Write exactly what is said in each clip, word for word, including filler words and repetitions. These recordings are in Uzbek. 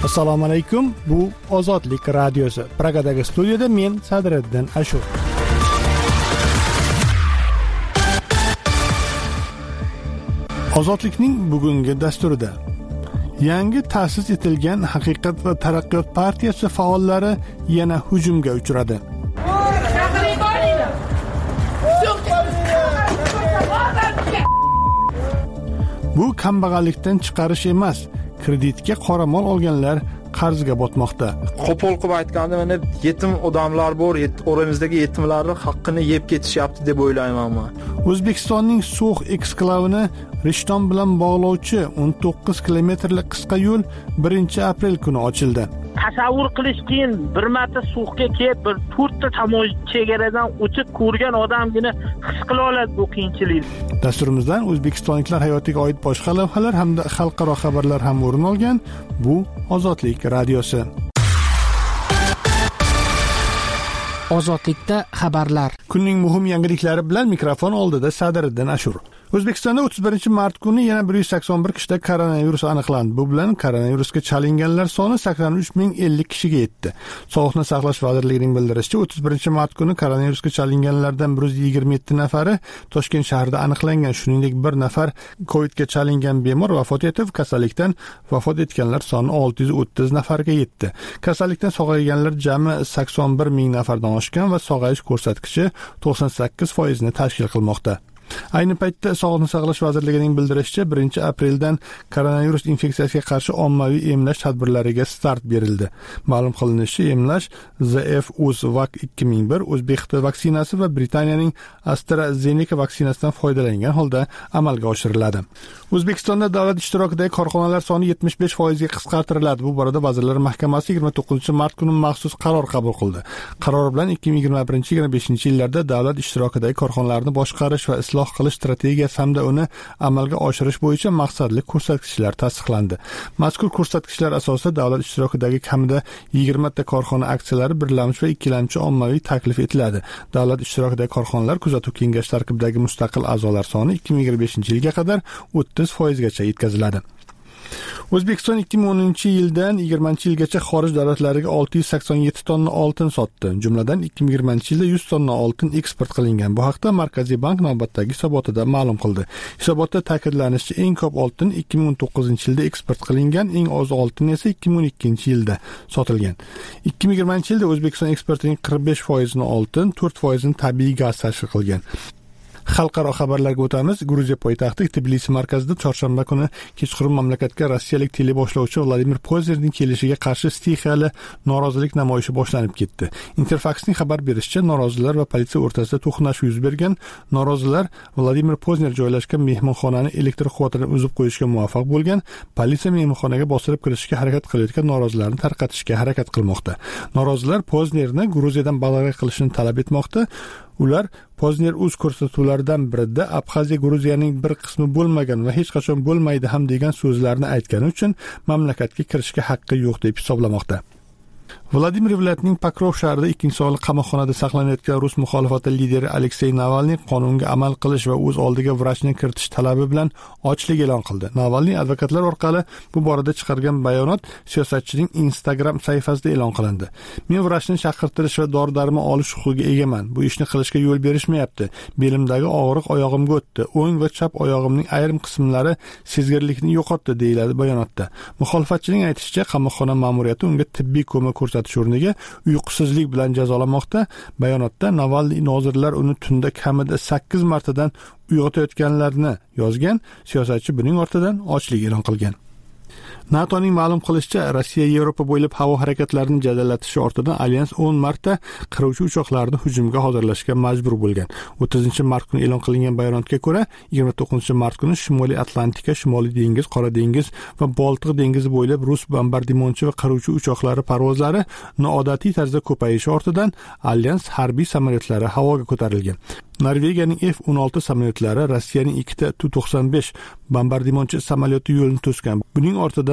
Assalomu alaykum. Bu Ozodlik radiosi. Pragadagi studiyada men Sadriddin Ashur. Ozodlikning bugungi dasturida yangi ta'sis etilgan Haqiqat va taraqqiyot partiyasi faollari yana hujumga uchradi. Bu kambag'allikdan chiqarish emas, kreditga qoramol olganlar qarzga botmoqda. Qo'pol qilib aytganda, mana yetim odamlar bor, oramizdagi yetimlarning haqqini yeb ketishyapti deb o'ylayman men. O'zbekistonning So'x eksklavini Rishton bilan bog'lovchi o'n to'qqiz kilometrlik qisqa yo'l birinchi aprel kuni ochildi. Tasavvur qilish qiyin, bir marta So'xga kelib, bir to'rtta tamosh chegaradan o'tib ko'rgan odamgina his qila oladi bu qiyinchilikni. Dasturimizdan o'zbekistonliklar hayotiga oid boshqa lavhalar hamda xalqaro xabarlar ham o'rin olgan. Bu Ozodlik radiosi. Ozodlikda xabarlar. Kunning muhim yangiliklari bilan mikrofon oldida Sadriddin Ashur. O'zbekistonda o'ttiz birinchi mart kuni yana bir yuz sakson bir kishida koronavirus aniqlandi. Bu bilan koronavirusga chalinganlar soni sakson uch ming ellik kishiga yetdi. Sog'liqni saqlash vazirligining bildirishicha, o'ttiz birinchi mart kuni koronavirusga chalinganlardan bir yuz yigirma yetti nafari Toshkent shahrida aniqlangan. Shuningdek, bir nafar Covidga chalingan bemor vafot etib, kasallikdan vafot etganlar soni olti yuz o'ttiz nafarga yetdi. Kasallikdan sog'ayganlar jami sakson bir ming nafardan oshgan va sog'ayish ko'rsatkichi to'qson sakkiz foiz ni tashkil qilmoqda. Ayni paytda Sog'liqni saqlash vazirligining bildirishicha, birinchi apreldan koronavirus infeksiyasiga qarshi ommaviy emlash tadbirlariga start berildi. Ma'lum qilinishicha, emlash Z F U Z V A C ikki ming bir, O'zbek Xitoy vaksinasi va Britaniyaning AstraZeneca vaksinasidan foydalangan holda amalga oshiriladi. O'zbekistonda davlat ishtirokidagi korxonalar soni yetmish besh foiz ga qisqartiriladi. Bu borada Vazirlar Mahkamasi yigirma to'qqizinchi mart kuni maxsus qaror qabul qildi. Qaror bilan ikki ming yigirma birinchi yigirma beshinchi yillarda davlat ishtirokidagi korxonalarni boshqarish va isloh qilish strategiyasi hamda uni amalga oshirish bo'yicha maqsadli ko'rsatkichlar tasdiqlandi. Mazkur ko'rsatkichlar asosida davlat ishtirokidagi kamida yigirma ta korxona aksiyalari birlamchi va ikkilamchi ommaviy taklif etiladi. Davlat ishtirokidagi korxonalar kuzatuv kengashi tarkibidagi mustaqil a'zolar soni ikki ming yigirma beshinchi yilga qadar o'ttiz foiz gacha yetkaziladi. O'zbekiston ikki ming o'ninchi yildan yigirmanchi yilgacha xorij davlatlariga olti yuz sakson yetti tonna oltin sotdi. Jumladan ikki ming yigirmanchi yilda yuz tonna oltin eksport qilingan. Bu haqda Markaziy bank navbatdagi hisobotida ma'lum qildi. Hisobotda ta'kidlanishicha, eng ko'p oltin ikki ming o'n to'qqizinchi yilda eksport qilingan, eng oz oltin esa ikki ming o'n ikkinchi yilda sotilgan. ikki ming yigirmanchi yilda O'zbekiston eksportining qirq besh foiz ni oltin, to'rt foiz ni tabiiy gaz tashkil qilgan. Xalqaro xabarlarga o'tamiz. Gruziya poytaxti Tbilisi markazida chorshanba kuni kechqurun mamlakatga rossiyalik teleboshlovchi Vladimir Poznerning kelishiga qarshi stixiyali norozilik namoyishi boshlanib ketdi. Interfax'ning xabar berishicha, norozilar va politsiya o'rtasida to'qnashuv yuz bergan. Norozilar Vladimir Pozner joylashgan mehmonxonani elektr quvvatini uzib qo'yishga muvaffaq bo'lgan. Politsiya mehmonxonaga bostirib kirishga harakat qilayotgan norozilarni tarqatishga harakat qilmoqda. Norozilar Poznerni Gruziyadan balag'a qilishini talab etmoqda. Ular Pozner o'z ko'rsatuvlaridan birida Abxaziya Gruziyaning bir qismi bo'lmagan va hech qachon bo'lmaydi ham degan so'zlarni aytgani uchun mamlakatga kirishga haqqi yo'q deb hisoblamoqda. Vladimir viloyatining Pokrov shahrida ikkinchi oylik qamoqxonada saqlanayotgan Rus muxolifati lideri Aleksey Navalniy qonunga amal qilish va o'z oldiga vrachni kiritish talabi bilan ochlik e'lon qildi. Navalniy advokatlar orqali bu borada chiqargan bayonot siyosatchining Instagram sahifasida e'lon qilindi. Men vrachni chaqirtirish va dori-darmon olish huquqiga egaman. Bu ishni qilishga yo'l berishmayapti. Belimdagi og'riq oyog'imga o'tdi. O'ng va chap oyog'imning ayrim qismlari sezgirlikni yo'qotdi, deyiladi bayonotda. Muxolifatchining aytishicha, qamoqxona ma'muriyati unga tibbiy ko'mak ko'rsatish o'rniga uyqusizlik bilan jazolamoqda. Bayonotda Navalniy nozirlar uni tunda kamida sakkiz martadan uyg'otayotganlarini yozgan. Siyosatchi buning ortidan ochlik e'lon qilgan. NATOning ma'lum qilishicha, Rossiya Yevropa bo'ylab havo harakatlarini jadallatishi ortidan alyans o'n marta qiruvchi uchoqlarni hujumga hozirlashga majbur bo'lgan. o'ttizinchi mart kuni e'lon qilingan bayonotga ko'ra, yigirma to'qqizinchi mart kuni Shimoliy Atlantika, Shimoliy dengiz, Qora dengiz va Boltiq dengizi bo'ylab rus bombardimonchi va qiruvchi uchoqlari parvozlari noodatiy tarzda ko'payishi ortidan alyans harbiy samolyotlari havoga ko'tarilgan. Norvegiyaning F o'n olti samolyotlari Rossiyaning ikkita Tu to'qson besh bombardimonchi samolyoti yo'lini to'sgan. Buning ortidan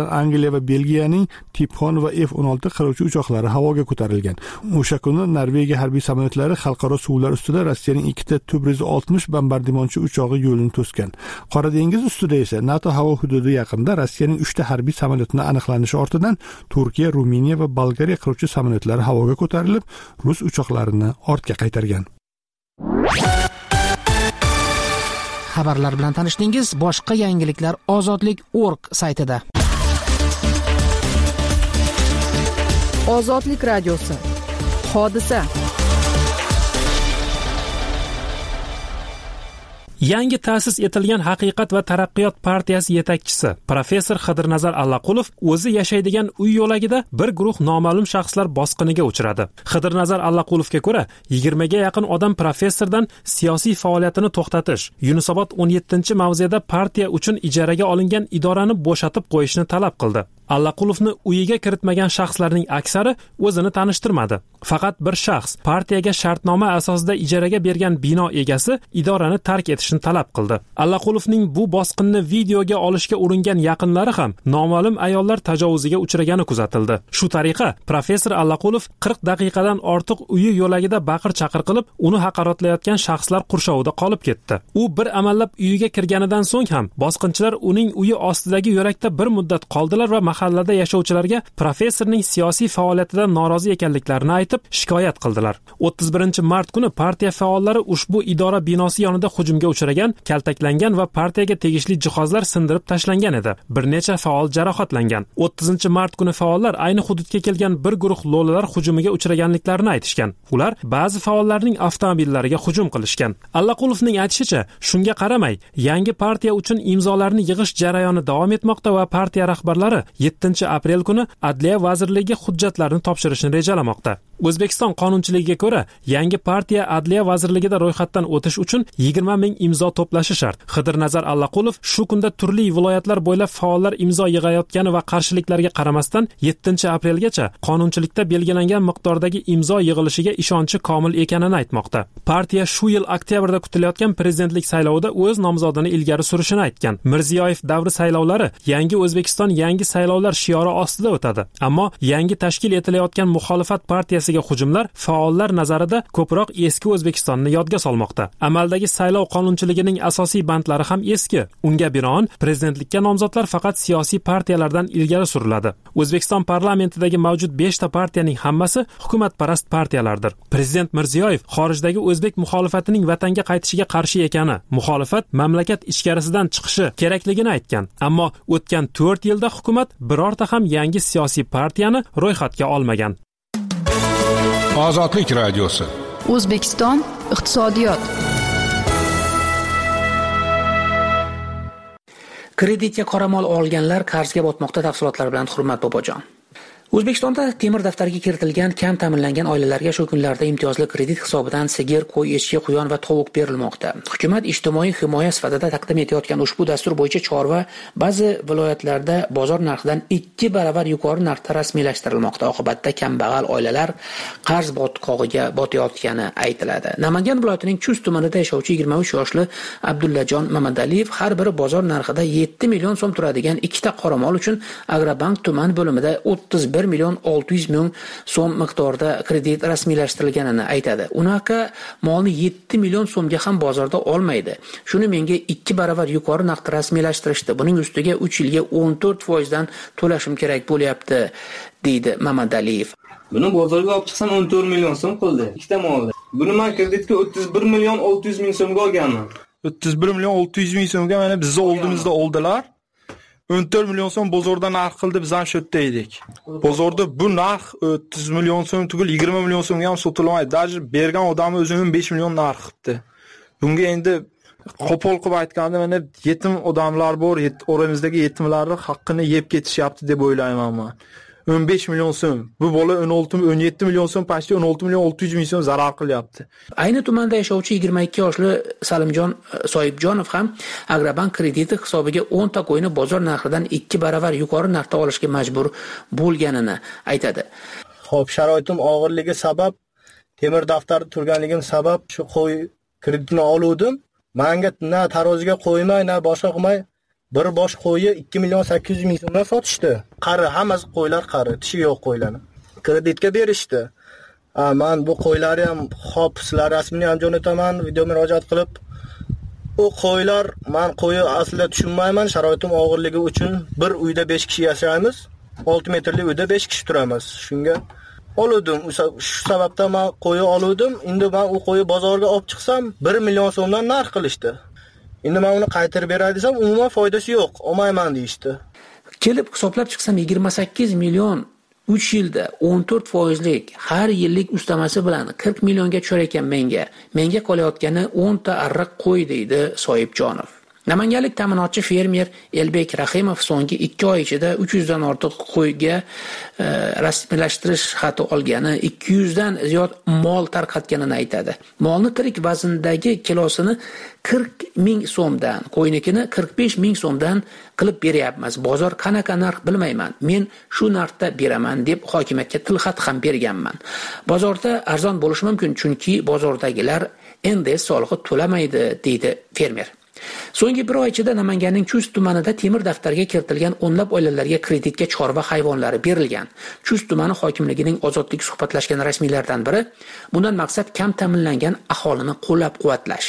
bilan Angliya va Belgiyaning Typhoon va F o'n olti qiruvchi uchoqlari havoga ko'tarilgan. O'sha kuni Norvegiya harbiy samolyotlari xalqaro suvlar ustida Rossiyaning ikkita T bir yuz oltmish bombardimonchi uchog'i yo'lini to'sgan. Qora dengiz ustida esa NATO havo hududi yaqinida Rossiyaning uchta harbiy samolyotini aniqlanishi ortidan Turkiya, Ruminiya va Bolgariya qiruvchi samolyotlari havoga ko'tarilib, rus uchoqlarini ortga qaytargan. Xabarlar bilan tanishdingiz. Boshqa yangiliklar ozodlik nokta org saytida. Ozodlik radiosi. Hodisa. Yangi ta'sis etilgan Haqiqat va taraqqiyot partiyasi yetakchisi professor Xidirnazar Allaqulov o'zi yashaydigan uy yo'lagida bir guruh noma'lum shaxslar bosqiniga uchradi. Xidirnazar Allaqulovga ko'ra, yigirmaga yaqin odam professordan siyosiy faoliyatini to'xtatish, Yunusobod o'n yettinchi mavzeda partiya uchun ijaraga olingan idorani bo'shatib qo'yishni talab qildi. Allaqulovni uyiga kiritmagan shaxslarning aksari o'zini tanishtirmadi. Faqat bir shaxs partiyaga shartnoma asosida ijaraga bergan bino egasi idorani tark etishni talab qildi. Allaqulovning bu bosqinni videoga olishga uringan yaqinlari ham noma'lum ayollar tajovuziga uchragani kuzatildi. Shu tariqa professor Allaqulov qirq daqiqadan ortiq uyi yo'lagida baqir-chaqir qilib, uni haqoratlayotgan shaxslar qurshovida qolib ketdi. U bir amallab uyiga kirganidan so'ng ham bosqinchilar uning uyi ostidagi yo'lakda bir muddat qoldilar va mahallada yashovchilarga professorning siyosiy faoliyatidan norozi ekanliklarini aytib shikoyat qildilar. o'ttiz birinchi mart kuni partiya faollari ushbu idora binosi yonida hujumga uchragan, kaltaklangan va partiyaga tegishli jihozlar sindirib tashlangan edi. Bir necha faol jarohatlangan. o'ttizinchi mart kuni faollar ayni hududga kelgan bir guruh lo'lilar hujumiga uchraganliklarini aytishgan. Ular ba'zi faollarning avtomobillariga hujum qilishgan. Allaqulovning aytishicha, shunga qaramay, yangi partiya uchun imzolarni yig'ish jarayoni davom etmoqda va partiya rahbarlari yettinchi aprel kuni Adliya vazirligiga hujjatlarni topshirishni rejalamoqda. O'zbekiston qonunchiligiga ko'ra, yangi partiya Adliya vazirligida ro'yxatdan o'tish uchun yigirma ming imzo to'plashi shart. Xidirnazar Allaqulov shu kunda turli viloyatlar bo'ylab faollar imzo yig'ayotgani va qarshiliklarga qaramasdan yettinchi aprelgacha qonunchilikda belgilangan miqdordagi imzo yig'ilishiga ishonchi komil ekanini aytmoqda. Partiya shu yil oktyabrda kutilayotgan prezidentlik saylovida o'z nomzodini ilgari surishini aytgan. Mirziyoyev davri saylovlari yangi O'zbekiston yangi saylovlar shiori ostida o'tadi. Ammo yangi tashkil etilayotgan muxolifat partiyasiga hujumlar faollar nazarida ko'proq eski O'zbekistonni yodga solmoqda. Amaldagi saylov qonunchiligining asosiy bandlari ham eski. Unga binoan prezidentlikka nomzodlar faqat siyosiy partiyalardan ilgari suriladi. O'zbekiston parlamentidagi mavjud beshta partiyaning hammasi hukumatparast partiyalardir. Prezident Mirziyoyev xorijdagi o'zbek muxolifatining vatanga qaytishiga qarshi ekani, muxolifat mamlakat ichkarisidan chiqishi kerakligini aytgan. Ammo o'tgan to'rt yilda hukumat birorta ham yangi siyosiy partiyani ro'yxatga olmagan. Ozodlik radiosi. O'zbekiston iqtisodiyot. Kreditga qoramol olganlar qarzga botmoqda. Tafsilotlar bilan Hurmat Bobojon. O'zbekistonda temir daftarga kiritilgan kam ta'minlangan oilalarga shu kunlarda imtiyozli kredit hisobidan sigir, qo'y, echki, quyon va tovuq berilmoqda. Hukumat ijtimoiy himoya sifatida taqdim etayotgan ushbu dastur bo'yicha chorva ba'zi viloyatlarda bozor narxidan ikki baravar yuqori narxda rasmiylashtirilmoqda. Oqibatda kambag'al oilalar qarz botqog'iga botayotgani aytiladi. Namangan viloyatining Chust tumanida yashovchi yigirma uch yoshli Abdullajon Mamadaliyev har biri bozor narxida yetti million so'm turadigan ikkita qoramol uchun Agrobank tuman bo'limida o'ttiz bir million olti yuz ming so'm miqdorida kredit rasmiylashtirilganini aytadi. Unaqa molni yetti million so'mga ham bozorda olmaydi. Shuni menga ikki baravar yuqori narxda rasmiylashtirishdi. Buning ustiga uch yilga o'n to'rt foiz dan to'lashim kerak bo'lyapti, deydi Mamadaliyev. Buni bozorga olib chiqsam o'n to'rt million so'm qildi. Ikkita molni. Buni men kreditga o'ttiz bir million olti yuz ming so'mga olganman. o'ttiz bir million olti yuz ming so'mga mana bizni oldimizda oldilar. o'n to'rt million so'm bozorda narx qildi, biz ham shu yerda edik. Bozorda bu narx o'ttiz million so'm tugul yigirma million so'mga ham sotilmaydi. Даже bergan odami o'zi o'n besh million narx qildi. Bunga endi qo'pol qilib aytganda mana yetim odamlar bor, oramizdagi yetimlarning haqqini yeb ketishyapti deb o'ylayman men. o'n besh million so'm. Bu bola o'n olti o'n yetti million so'm, pastda o'n olti million olti yuz ming so'm zarar qilyapti. Ayni tumanda yashovchi yigirma ikki yoshli Salimjon Soyibjonov ham Agrobank krediti hisobiga o'n ta qo'yni bozor narxidan ikki baravar yuqori narxda olishga majbur bo'lganini aytadi. Xo'p, sharoitim og'irligi sabab, temir daftarda turganligim sabab shu qo'y kreditini oluvdim. Menga na taroziga qo'ymay, na boshqa qilmay bir bosh qo'yi ikki million sakkiz yuz ming so'mdan sotishdi. Qari, hammasi qo'ylar qari, tishi yo'q qo'ylarni. Kreditga berishdi. Ha, men bu qo'ylarni ham xo'p, sizlar rasmini ham jo'nataman, video murojaat qilib. U qo'ylar, men qo'yi aslida tushunmayman, sharoitim og'irligi uchun bir uyda besh kishi yashaymiz. olti metrli uyda besh kishi turamiz. Shunga oldim. Shu sababdan men qo'yi oldim. Endi men u qo'yi bozorga olib chiqsam bir million so'mdan narx qilishdi. Endi men uni qaytarib beray desam, umuman foydasi yo'q, olmayman deyishdi. Kelib hisoblab chiqsam yigirma sakkiz million uch yilda o'n to'rt foizlik har yillik ustamasi bilan qirq millionga tushar ekan menga. Menga qolayotgani o'n ta arriq qo'y deydi Soyibjonov. Namanganlik ta'minotchi fermer Elbek Rahimov so'nggi ikki oy ichida uch yuz dan ortiq qo'yga e, rasmiylashtirish xati olgani, ikki yuz dan ziyod mol tarqatganini aytadi. Molni tirik vazndagi kilosini qirq ming so'mdan, qo'ynikini qirq besh ming so'mdan qilib beryapmiz. Bozor qanaqa narx bilmayman. Men shu narxda beraman deb hokimiyatga tilxat ham berganman. Bozorda arzon bo'lishi mumkin, chunki bozordagilar endi solig'i to'lamaydi, deydi fermer. So'nggi bir oy ichida Namanganning Chust tumanida temir daftarga kiritilgan o'nlab oilalarga kreditga chorva hayvonlari berilgan. Chust tumani hokimligining ozodlik suhbatlashgan rasmiylardan biri, bundan maqsad kam ta'minlangan aholini qo'llab-quvvatlash.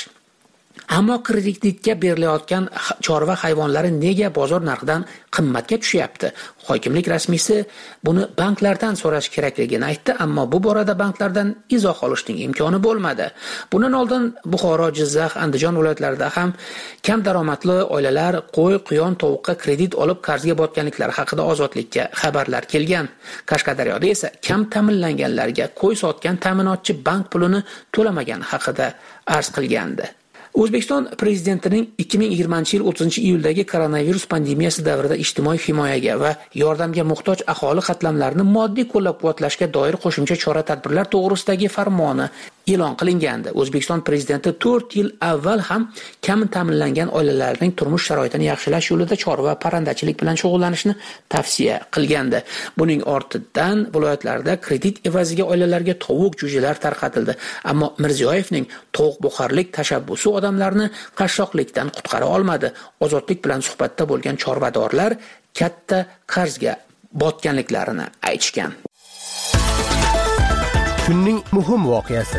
Ammo kreditga berilayotgan chorva hayvonlari nega bozor narxidan qimmatga tushyapti? Hokimlik rasmiysi buni banklardan so'rash kerakligini aytdi, ammo bu borada banklardan izoh olishning imkoni bo'lmadi. Bundan oldin Buxoro, Jizzax, Andijon viloyatlarida ham kam daromadli oilalar qo'y, quyon, tovuqqa kredit olib qarzga botganliklari haqida ozodlikka xabarlar kelgan. Qashqadaryoda esa kam ta'minlanganlarga qo'y sotgan ta'minotchi bank pulini to'lamagan haqida arz qilgandi. O'zbekiston prezidentining ikki ming yigirmanchi yil o'ttizinchi iyuldagi koronavirus pandemiyasi davrida ijtimoiy himoyaga va yordamga muhtoj aholi qatlamlarini moddiy qo'llab-quvvatlashga doir qo'shimcha chora-tadbirlar to'g'risidagi farmoni e'lon qilingandi. O'zbekiston prezidenti to'rt yil avval ham kam ta'minlangan oilalarning turmush sharoitini yaxshilash yo'lida chorva va parrandachilik bilan shug'ullanishni tavsiya qilgandi. Buning ortidan viloyatlarda kredit evaziga oilalarga tovuq, jo'jalar tarqatildi. Ammo Mirziyoyevning tovuq buqarlik tashabbusi odamlarni qashshoqlikdan qutqara olmadi. Ozodlik bilan suhbatda bo'lgan chorvadorlar katta qarzga botganliklarini aytishgan. Kunning muhim voqeasi.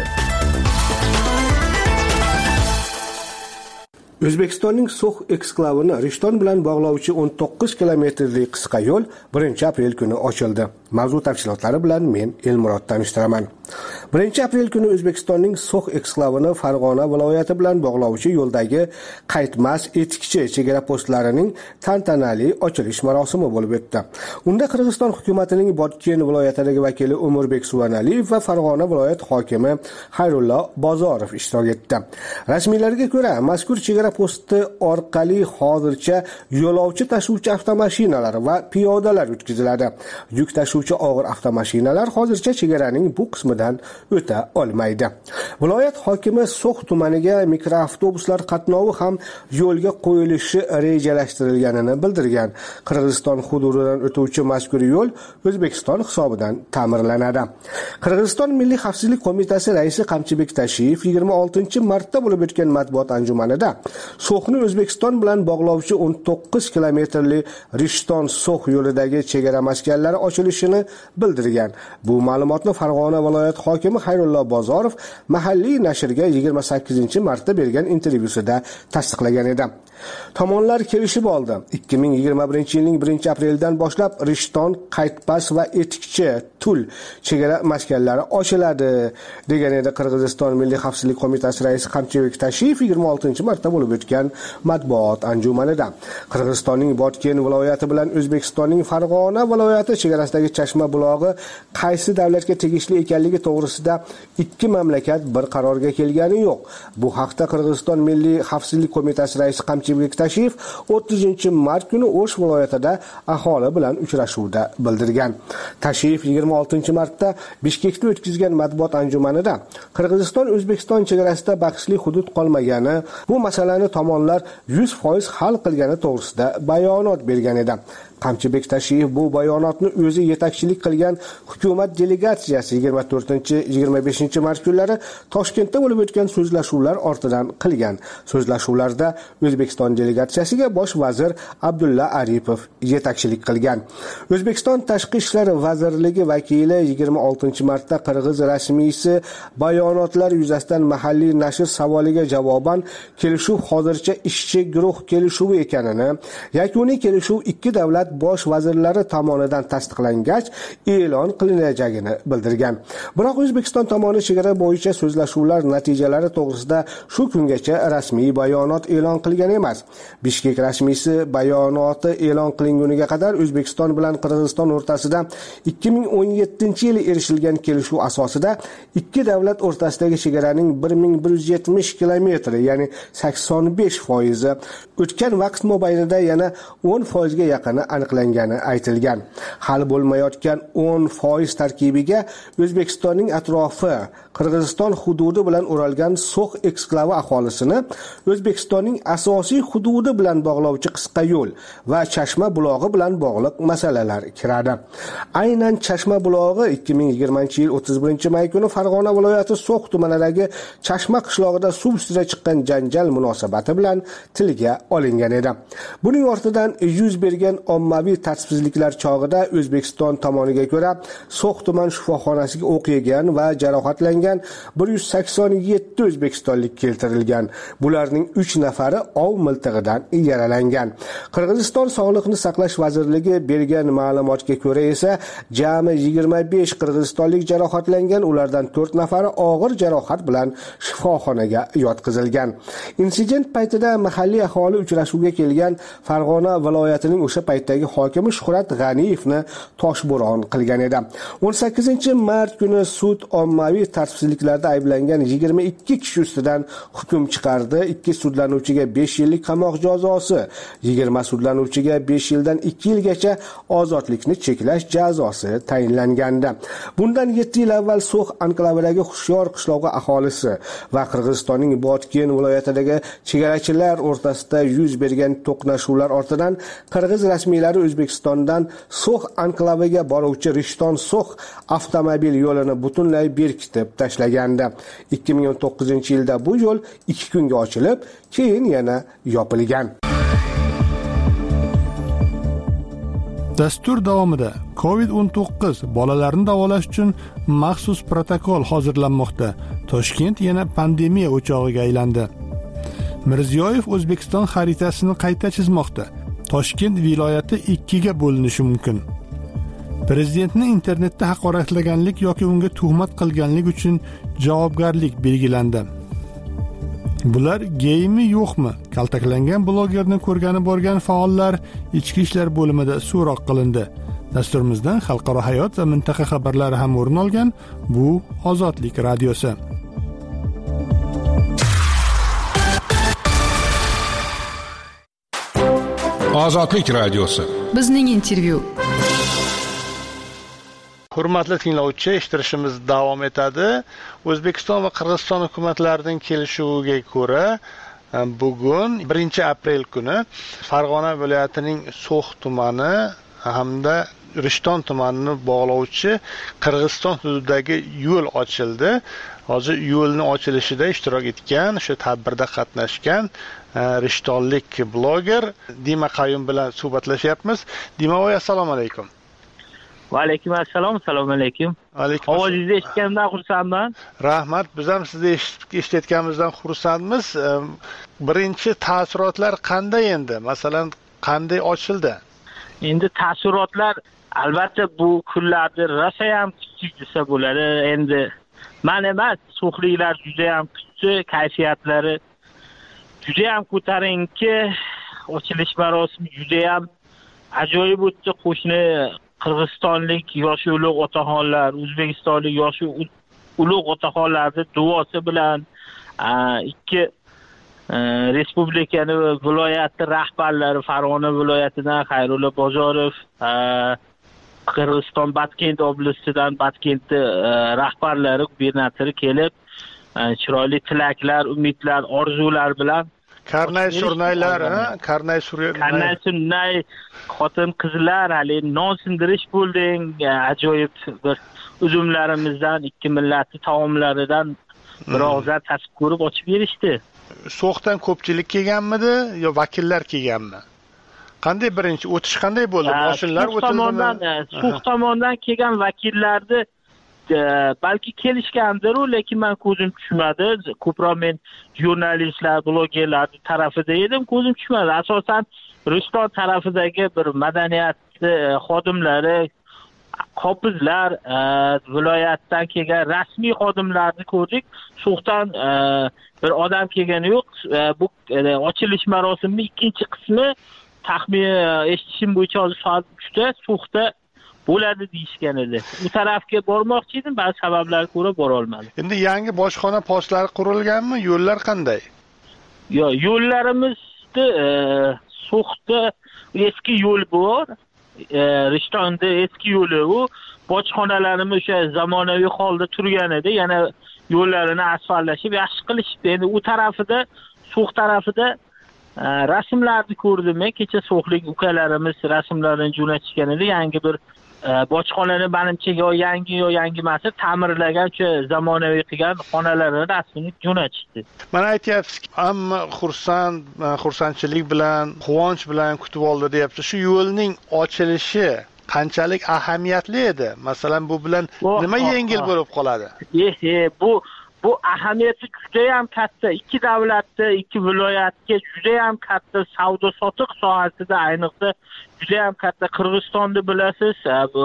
O'zbekistonning So'x eksklavini Rishton bilan bog'lovchi o'n to'qqiz kilometrlik qisqa yo'l birinchi aprel kuni ochildi. Mavzu tafsilotlari bilan men Elmurod tanishtiraman. birinchi aprel kuni O'zbekistonning So'x eksklavini Farg'ona viloyati bilan bog'lovchi yo'ldagi Qaytmas etikchi chegara postlarining tantanali ochilish marosimi bo'lib o'tdi. Unda Qirg'iziston hukumatining Botken viloyatidagi vakili Umurbek Suvanaliyev va Farg'ona viloyat hokimi Xayrullo Bozorov ishtirok etdi. Rasmiylarga ko'ra, mazkur chegara posti orqali hozircha yo'lovchi tashuvchi avtomashinalar va piyodalar o'tkaziladi. Yuk tashuvchi og'ir avtomashinalar hozircha chegaraning bu qismidan o'ta olmaydi. Viloyat hokimi So'x tumaniga mikroavtobuslar qatnovi ham yo'lga qo'yilishi rejalashtirilganini bildirgan. Qirg'iziston hududidan o'tuvchi mazkur yo'l O'zbekiston hisobidan ta'mirlanadi. Qirg'iziston Milliy xavfsizlik qo'mitasi raisi Qamchibek Tashiyev yigirma oltinchi martda bo'lib o'tgan matbuot anjumanida So'xni O'zbekiston bilan bog'lovchi o'n to'qqiz kilometrli Rishton-So'x yo'lidagi chegara maskanlari ochilishini bildirgan. Bu ma'lumotni Farg'ona viloyat hokimi Xayrullo Bozorov mahalliy nashrga yigirma sakkizinchi martda bergan intervyusida tasdiqlagan edi. Tomonlar kelishib oldi. ikki ming yigirma birinchi yilning birinchi aprelidan boshlab Rishton, Qaytpas va Etikchi, Tul chegara maskanlari ochiladi, degan edi Qirg'iziston Milliy xavfsizlik qo'mitasi raisi Qamchibek Tashiyev yigirma oltinchi martda bo'lib o'tgan matbuot anjumanida. Qirg'izistonning Botken viloyati bilan O'zbekistonning Farg'ona viloyati chegarasidagi Chashma bulog'i qaysi davlatga tegishli ekanligi to'g'risida ikki mamlakat bir qarorga kelgani yo'q. Bu haqda Qirg'iziston Milliy xavfsizlik qo'mitasi raisi Qamchibek Tashiyev o'ttizinchi mart kuni O'sh viloyatida aholi bilan uchrashuvda bildirgan. Tashiyev yigirma oltinchi martda Bishkekda o'tkazgan matbuot anjumanida Qirg'iziston O'zbekiston chegarasida bahsli hudud qolmagani, bu masalani tomonlar yuz foiz hal qilgani to'g'risida bayonot bergan edi. Qamchibek Tashiyev bu bayonotni o'zi yetakchilik qilgan hukumat delegatsiyasi yigirma to'rtinchi yigirma beshinchi mart kunlari Toshkentda bo'lib o'tgan so'zlashuvlar ortidan qilgan. So'zlashuvlarda O'zbekiston delegatsiyasiga bosh vazir Abdulla Aripov yetakchilik qilgan. O'zbekiston Tashqi ishlar vazirligi vakili yigirma oltinchi martda qirg'iz rasmiysi bayonotlar yuzasidan mahalliy nashr savoliga javoban kelishuv hozircha ishchi guruh kelishuvi ekanini, yakuniy kelishuv ikki davlat bosh vazirlari tomonidan tasdiqlangach e'lon qilinajagini bildirgan. Biroq O'zbekiston tomoni chegara bo'yicha so'zlashuvlar natijalari to'g'risida shu kungacha rasmiy bayonot e'lon qilgan emas. Bishkek rasmiysi bayonoti e'lon qilinguniga qadar O'zbekiston bilan Qirg'iziston o'rtasida ikki ming o'n yettinchi yili erishilgan kelishuv asosida ikki davlat o'rtasidagi chegaraning bir ming bir yuz yetmish kilometri, ya'ni sakson besh foizi, o'tgan vaqt mobaynida yana o'n foizga yaqini aniqlangani aytilgan. Hal bo'lmayotgan o'n foiz tarkibiga O'zbekistonning atrofi, Qirg'iziston hududi bilan o'ralgan So'x eksklavi aholisini O'zbekistonning asosiy hududi bilan bog'lovchi qisqa yo'l va Chashma bulog'i bilan bog'liq masalalar kiradi. Aynan Chashma bulog'i ikki ming yigirmanchi yil o'ttiz birinchi may kuni Farg'ona viloyati So'x tumanidagi Chashma qishlog'ida suv ustida chiqqan janjal munosabati bilan tilga olingan edi. Buning ortidan yuz bergan ommaviy tartibsizliklar chog'ida O'zbekiston tomoniga ko'ra So'x tuman shifoxonasiga o'q yegan va jarohatlangan bir yuz sakson yetti o'zbekistonlik keltirilgan. Bularning uch nafari ov miltig'idan yaralangan. Qirg'iziston Sog'liqni saqlash vazirligi bergan ma'lumotga ko'ra esa jami yigirma besh qirg'izistonlik jarohatlangan, ulardan to'rt nafari og'ir jarohat bilan shifoxonaga yotqizilgan. Insident paytida mahalliy aholi uchrashuvga kelgan Farg'ona viloyatining o'sha paytdagi hokimi Shuhrat G'aniyevni toshbo'ron qilgan edi. o'n sakkizinchi mart kuni sud ommaviy tartibsizliklarda ayblangan yigirma ikki kishi ustidan hukm chiqardi. ikki sudlanuvchiga besh yillik qamoq jazosi, yigirma sudlanuvchiga besh yildan ikki yilgacha ozodlikni cheklash jazosi tayinlangandi. Bundan yetti yil avval So'x anklavidagi Xushyor qishlog'i aholisi va Qirg'izistonning Botken viloyatidagi chegarachilar o'rtasida yuz bergan to'qnashuvlar ortidan qirg'iz rasmiylari O'zbekistondan So'x anklaviga boruvchi Rishton-So'x avtomobil yo'lini butunlay berkitib tashlagandi. ikki ming o'n to'qqizinchi yilda bu yo'l ikki kunga ochilib, keyin yana yopilgan. Dastur davomida covid o'n to'qqiz bolalarni davolash uchun maxsus protokol hozirlanmoqda. Toshkent yana pandemiya o'chog'iga aylandi. Mirziyoyev O'zbekiston xaritasini qayta chizmoqda. Toshkent viloyati ikkiga bo'linishi mumkin. Prezidentni internetda haqoratlaganlik yoki unga tuhmat qilganlik uchun javobgarlik belgilandi. Bular geymi yo'qmi? Kaltaklangan blogerni ko'rgani borgan faollar ichki ishlar bo'limida so'roq qilindi. Dasturimizdan xalqaro hayot va mintaqa xabarlari ham o'rin olgan. Bu Ozodlik radiosi. Ozodlik radiosi. Bizning intervyu. Hurmatli tinglovchi, eshittirishimiz davom etadi. O'zbekiston va Qirg'iziston hukumatlarining kelishuviga ko'ra, bugun birinchi aprel kuni Farg'ona viloyatining So'x tumani hamda Rishton tumanini bog'lovchi Qirg'iziston hududidagi yo'l ochildi. Hozir yo'lni ochilishida ishtirok etgan, o'sha tadbirda qatnashgan rishtonlik bloger Dima Qayum bilan suhbatlashyapmiz. Dima, assalomu alaykum. Va alaykum assalom, assalomu alaykum. Ovozingizni eshitganimdan xursandman. Rahmat, biz ham sizni eshitayotganimizdan xursandmiz. Birinchi taassurotlar qanday endi? Masalan, qanday ochildi? Endi taassurotlar albatta bu kunlarda rosa ham kuchli desa bo'ladi. Endi men emas, so'xliklar juda ham kuchli, kayfiyatlari juda ham ko'tarinki, ochilish marosimi juda ham ajoyib o'tdi. Qo'shni Qirg'izistonlik yosh ulug' otaxonlar, O'zbekistonlik yosh ulug' otaxonlarning duosi bilan ikki respublikani va viloyatni rahbarlari, Farg'ona viloyatidan Xayrulla Bozorov, Qirg'iziston Batkent oblastidan Batkentni rahbarlari, gubernatori kelib, chiroyli tilaklar, umidlar, orzular bilan Karnay surnaylar, ha? Karnay surnay. Karnay surnay, xotin qizlar, hali non sindirish bo'lding, ajoyib bir uzumlarimizdan, ikki millatli taomlaridan bir og'izdan tatib ko'rib ochib berishdi. So'xdan ko'pchilik kelganmidi yo vakillar kelganmi? Qanday birinchi o'tish qanday bo'ldi? Mashinalar o'tildimi? So'x tomonidan kelgan vakillarni balki kelishgandir, lekin men ko'zim tushmadi. Ko'proq men jurnalistlar, blogerlar tarafida edim, ko'zim tushmadi. Asosan Rishton tarafidagi bir madaniyat xodimlari, qopizlar, viloyatdan kelgan rasmiy xodimlarni ko'rdik. So'xdan bir odam kelgani yo'q. Bu ochilish marosimining ikkinchi qismi taxmin eshitishim bo'yicha soat uchda So'xda bo'ladi deyishgan edi. U tarafga bormoqchi edim, ba'zi sabablarga ko'ra bora olmadim. Endi yangi bojxona postlari qurilganmi? Yo'llar qanday? Yo, yo'llarimizda So'xda eski yo'l bor. Rishtonda eski yo'li u. Bojxonalarimiz o'sha zamonaviy holda turgan edi. Yana yo'llarini asfaltlashib, yaxshi qilishdi. Endi u tarafida, So'x tarafida rasmlarni ko'rdim. Men kecha so'xlik ukalarimiz rasmlarini jo'natishgan edi. Yangi bir bojxonani menimcha yo yangi yo yangi emas, ta'mirlagan, o'sha zamonaviy qilgan xonalarini rasmini jo'natishdi. Mana aytyapsiz, hamma xursand, xursandchilik bilan, quvonch bilan kutib oldi deyapti. Shu yo'lning ochilishi qanchalik ahamiyatli edi? Masalan, bu bilan nima yengil bo'lib qoladi? Eh, bu Bu ahamiyati juda ham katta. Ikki davlatda, ikki viloyatga juda ham katta savdo sotiq sohasida, ayniqsa juda ham katta. Qirg'izistonni bilasiz,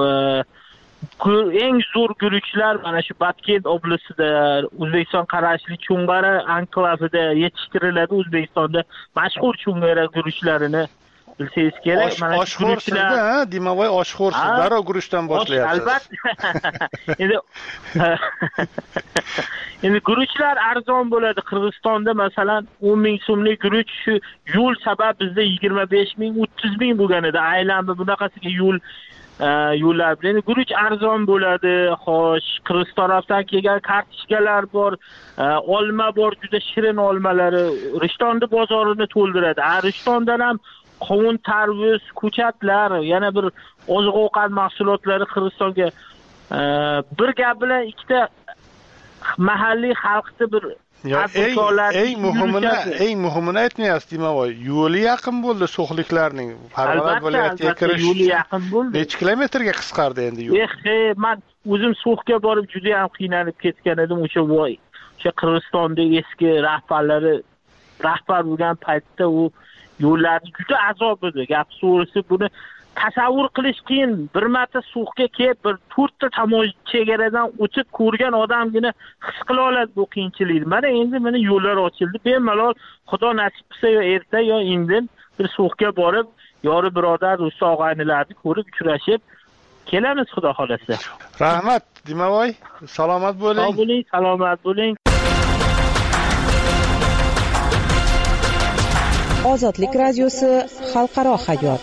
eng zo'r guruchlar mana shu Batkent oblastida, O'zbekiston qarashli Cho'ng'ara anklavida yetishtiriladi. O'zbekistonda mashhur Cho'ng'ara guruchlarini bilsangiz kerak. Mana shu guruchlar, ha, Dimavoy oshxo'rsiz, darrov guruchdan boshlayapsiz. Albatta. Endi Endi guruchlar arzon bo'ladi. Qirg'izistonda masalan o'n ming so'mlik guruch shu yo'l sabab bizda yigirma besh ming, o'ttiz ming bo'lgan edi. Aylanma bunaqasiga yo'l yo'llar bilan guruch arzon bo'ladi. Xo'sh, Qirg'iz tarafdan kelgan kartochkalar bor, olma bor, juda shirin olmalari Rishtonda bozorini to'ldiradi. A Rishtondan ham qovun, tarvuz, ko'chatlar, yana bir oziq-ovqat mahsulotlari Qirg'izistonga bir gap bilan ikkita mahalliy xalqni bir tadbirkorlar eng muhimini eng muhimini aytmayapsiz, Dimavoy. Yo'li yaqin bo'ldi so'xliklarning. Farg'ona viloyatiga kirish yo'li yaqin bo'ldi. Necha kilometrga qisqardi endi yo'l? Eh, men o'zim So'xga borib juda ham qiynalib ketgan edim. O'sha voy, o'sha Qirg'izistonda eski rahbarlari rahbar bo'lgan paytda u yo'llarni juda azob edi. Gap so'risi buni tasavvur qilish qiyin. Bir marta So'xga kelib, bir to'rtta tomon chegaradan o'tib ko'rgan odamgina his qila oladi bu qiyinchilikni. Mana endi meni yo'llar ochildi. Bemalol Xudo nasib qilsa yo erta yo indin bir So'xga borib, yori birodar, do'st og'aynilarni ko'rib uchrashib kelamiz, Xudo xolasa. Rahmat, Dimavoy. Salomat bo'ling. Sog' bo'ling, salomat bo'ling. Ozodlik radiosi xalqaro hayot.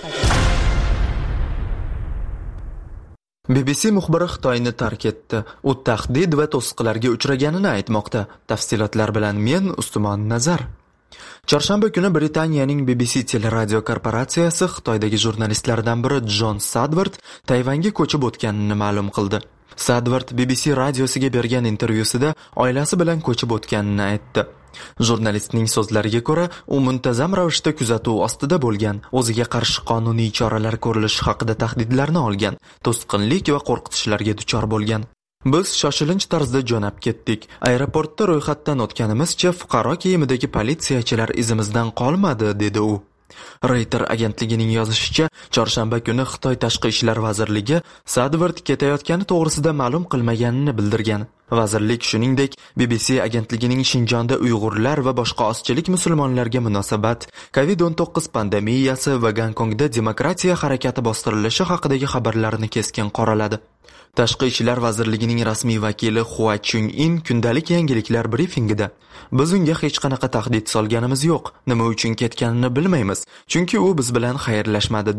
B B C muxbiri Xitoyni tark etdi. U tahdid va to'siqlarga uchraganini aytmoqda. Tafsilotlar bilan men Ustimon Nazar. Chorshanba kuni Britaniyaning B B C teleradio korporatsiyasi Xitoydagi jurnalistlardan biri Jon Sadvart Tayvanga ko'chib o'tganini ma'lum qildi. Sadvart B B C radiosiga bergan intervyusida oilasi bilan ko'chib o'tganini aytdi. Jurnalistning so'zlariga ko'ra, u muntazam ravishda kuzatuv ostida bo'lgan, o'ziga qarshi qonuniy choralar ko'rilishi haqida tahdidlarni olgan, to'sqinlik va qo'rqitishlarga duchor bo'lgan. Biz shoshilinch tarzda jo'nab ketdik. Aeroportda ro'yxatdan o'tganimizcha fuqaro kiyimidagi politsiyachilar izimizdan qolmadi, dedi u. Reuters agentligining yozishicha, chorshanba kuni Xitoy Tashqi ishlar vazirligi Sadvart ketayotgani to'g'risida ma'lum qilmaganini bildirgan. Vazirlik shuningdek B B C agentligining Shinjonda Uyg'urlar va boshqa ozchilik musulmonlarga munosabat, covid o'n to'qqiz pandemiyasi va Gonkongda demokratiya harakati bostirilishi haqidagi xabarlarni keskin qoraladi. Tashqi ishlar vazirligining rasmiy vakili Hua Chunying kundalik yangiliklar brifingida biz unga hech qanaqa tahdid solganimiz yo'q, nima uchun ketganini bilmaymiz, chunki u biz bilan xayrlashmadi dedi.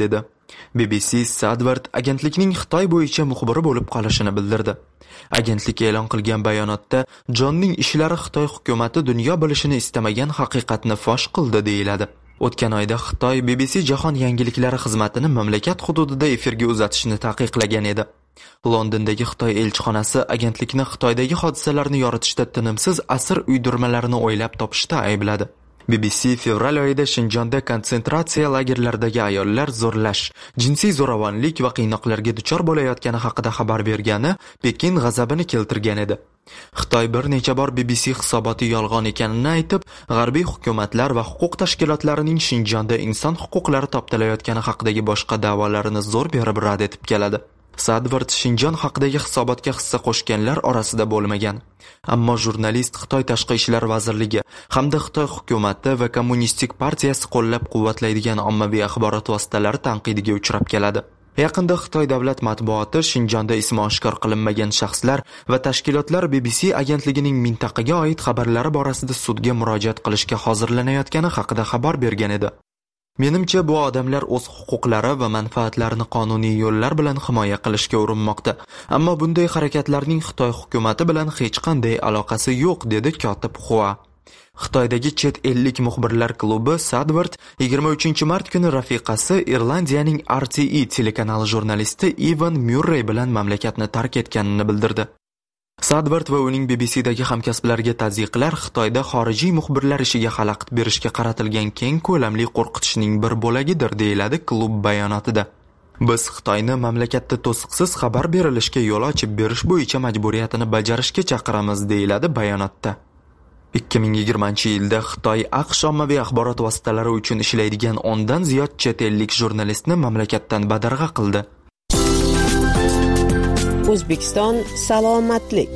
B B C Sadward agentlikning Xitoy bo'yicha muxbiri bo'lib qolishini bildirdi. Agentlik e'lon qilgan bayonotda Jonning ishlari Xitoy hukumatı dunyo bilishini istamagan haqiqatni fosh qildi deyiladi. O'tgan oyda Xitoy B B C Jahon yangiliklari xizmatini mamlakat hududida efirga uzatishni taqiqlagan edi. Londondagi Xitoy elchixonasi agentlikni Xitoydagi hodisalarni yoritishda tinimsiz asr uydirmalarini o'ylab topishda aybladi. B B C fevral oyida Shinjonda konsentratsiya lagerlaridagi ayollar zo'rlash, jinsiy zo'ravonlik va qiynoqlarga duchor bo'layotgani haqida xabar bergani Pekin g'azabini keltirgan edi. Xitoy bir necha bor B B C hisoboti yolg'on ekanini aytib, g'arbiy hukumatlar va huquq tashkilotlarining Shinjonda inson huquqlari toptalayotgani haqidagi boshqa da'volarini zo'r berib rad etib keladi. Sadward Shinjon haqidagi hisobotga hissa qo'shganlar orasida bo'lmagan. Ammo jurnalist Xitoy Tashqi ishlar vazirligi hamda Xitoy hukumati va kommunistik partiyasi qo'llab-quvvatlaydigan ommaviy axborot vositalari tanqidiga uchrab keladi. Yaqinda Xitoy davlat matbuoti Shinjonda ismi oshkor qilinmagan shaxslar va tashkilotlar B B C agentligining mintaqaga oid xabarlari borasida sudga murojaat qilishga hozirlanayotgani haqida xabar bergan edi. Menimcha bu odamlar o'z huquqlari va manfaatlarini qonuniy yo'llar bilan himoya qilishga urinmoqda. Ammo bunday harakatlarning Xitoy hukumati bilan hech qanday aloqasi yo'q, dedi kotib Hua. Xitoydagi chet ellik muxbirlar klubi Sadward yigirma uchinchi mart kuni rafiqasi Irlandiyaning R T E telekanali jurnalisti Ivan Murray bilan mamlakatni tark etganini bildirdi. Sadward va uning B B C'dagi hamkasblariga tazyiqlar Xitoyda xorijiy muxbirlar ishiga xalaqit berishga qaratilgan keng ko'lamli qo'rqitishning bir bo'lagidir, deyiladi klub bayonotida. Biz Xitoyni mamlakatda to'siqsiz xabar berilishga yo'l ochib berish bo'yicha majburiyatini bajarishga chaqiramiz, deyiladi bayonotda. ikki ming yigirmanchi yilda Xitoy AQSh ommaviy axborot vositalari uchun ishlaydigan o'ndan ziyod chet ellik jurnalistni mamlakatdan badarg'a qildi. O'zbekiston salomatlik.